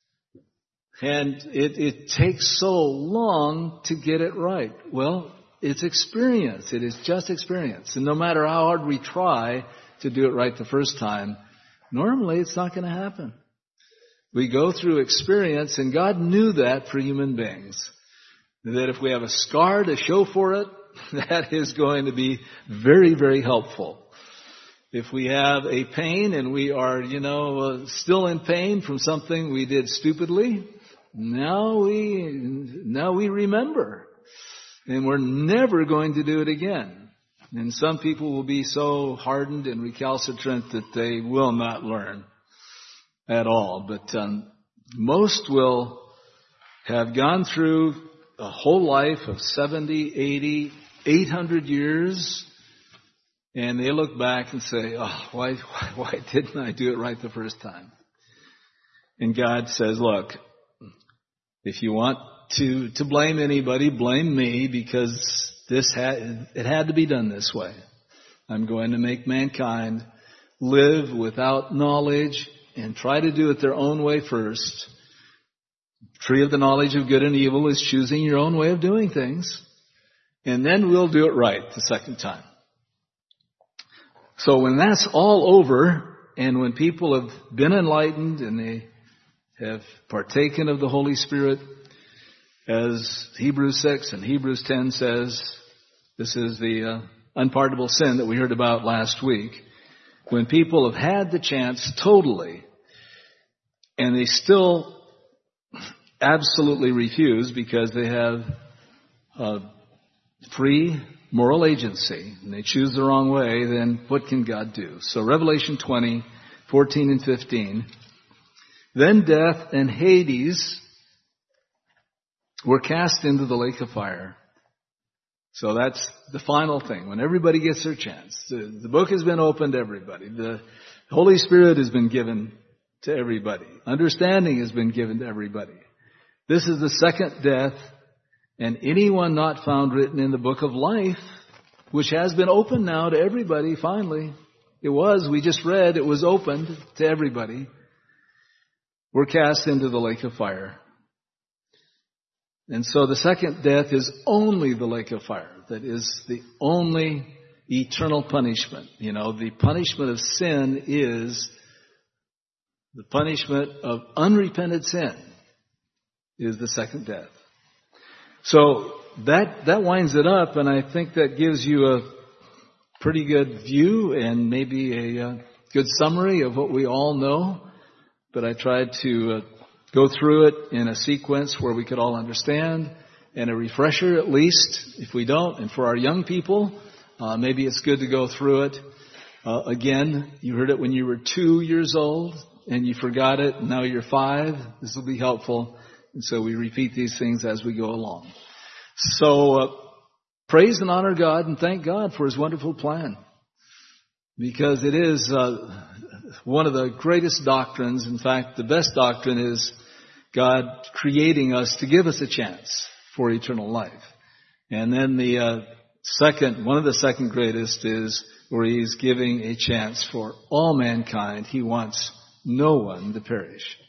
And it, it takes so long to get it right. Well, it's experience. It is just experience. And no matter how hard we try to do it right the first time, normally it's not going to happen. We go through experience, and God knew that for human beings. That if we have a scar to show for it, that is going to be very, very helpful. If we have a pain and we are, you know, uh, still in pain from something we did stupidly, now we, now we remember. And we're never going to do it again. And some people will be so hardened and recalcitrant that they will not learn at all. But um, most will have gone through a whole life of seventy, eighty, eight hundred years, and they look back and say, oh, why, why, why didn't I do it right the first time? And God says, look, if you want to, to blame anybody, blame me, because this had, it had to be done this way. I'm going to make mankind live without knowledge and try to do it their own way first. Tree of the knowledge of good and evil is choosing your own way of doing things. And then we'll do it right the second time. So when that's all over, and when people have been enlightened and they have partaken of the Holy Spirit, as Hebrews six and Hebrews ten says, this is the uh, unpardonable sin that we heard about last week. When people have had the chance totally, and they still absolutely refuse because they have uh, free moral agency, and they choose the wrong way, then what can God do? So Revelation twenty, fourteen and fifteen. Then death and Hades were cast into the lake of fire. So that's the final thing. When everybody gets their chance. The, the book has been opened to everybody. The Holy Spirit has been given to everybody. Understanding has been given to everybody. This is the second death, and anyone not found written in the book of life, which has been opened now to everybody finally. It was, we just read, it was opened to everybody. Were cast into the lake of fire. And so the second death is only the lake of fire. That is the only eternal punishment. You know, the punishment of sin is the punishment of unrepented sin is the second death. So that, that winds it up, and I think that gives you a pretty good view and maybe a, a good summary of what we all know. But I tried to uh, go through it in a sequence where we could all understand, and a refresher at least, if we don't. And for our young people, uh, maybe it's good to go through it. Uh, again, you heard it when you were two years old, and you forgot it, and now you're five. This will be helpful. And so we repeat these things as we go along. So uh, praise and honor God, and thank God for His wonderful plan. Because it is uh, one of the greatest doctrines. In fact, the best doctrine is God creating us to give us a chance for eternal life. And then the uh, second, one of the second greatest is where He's giving a chance for all mankind. He wants no one to perish.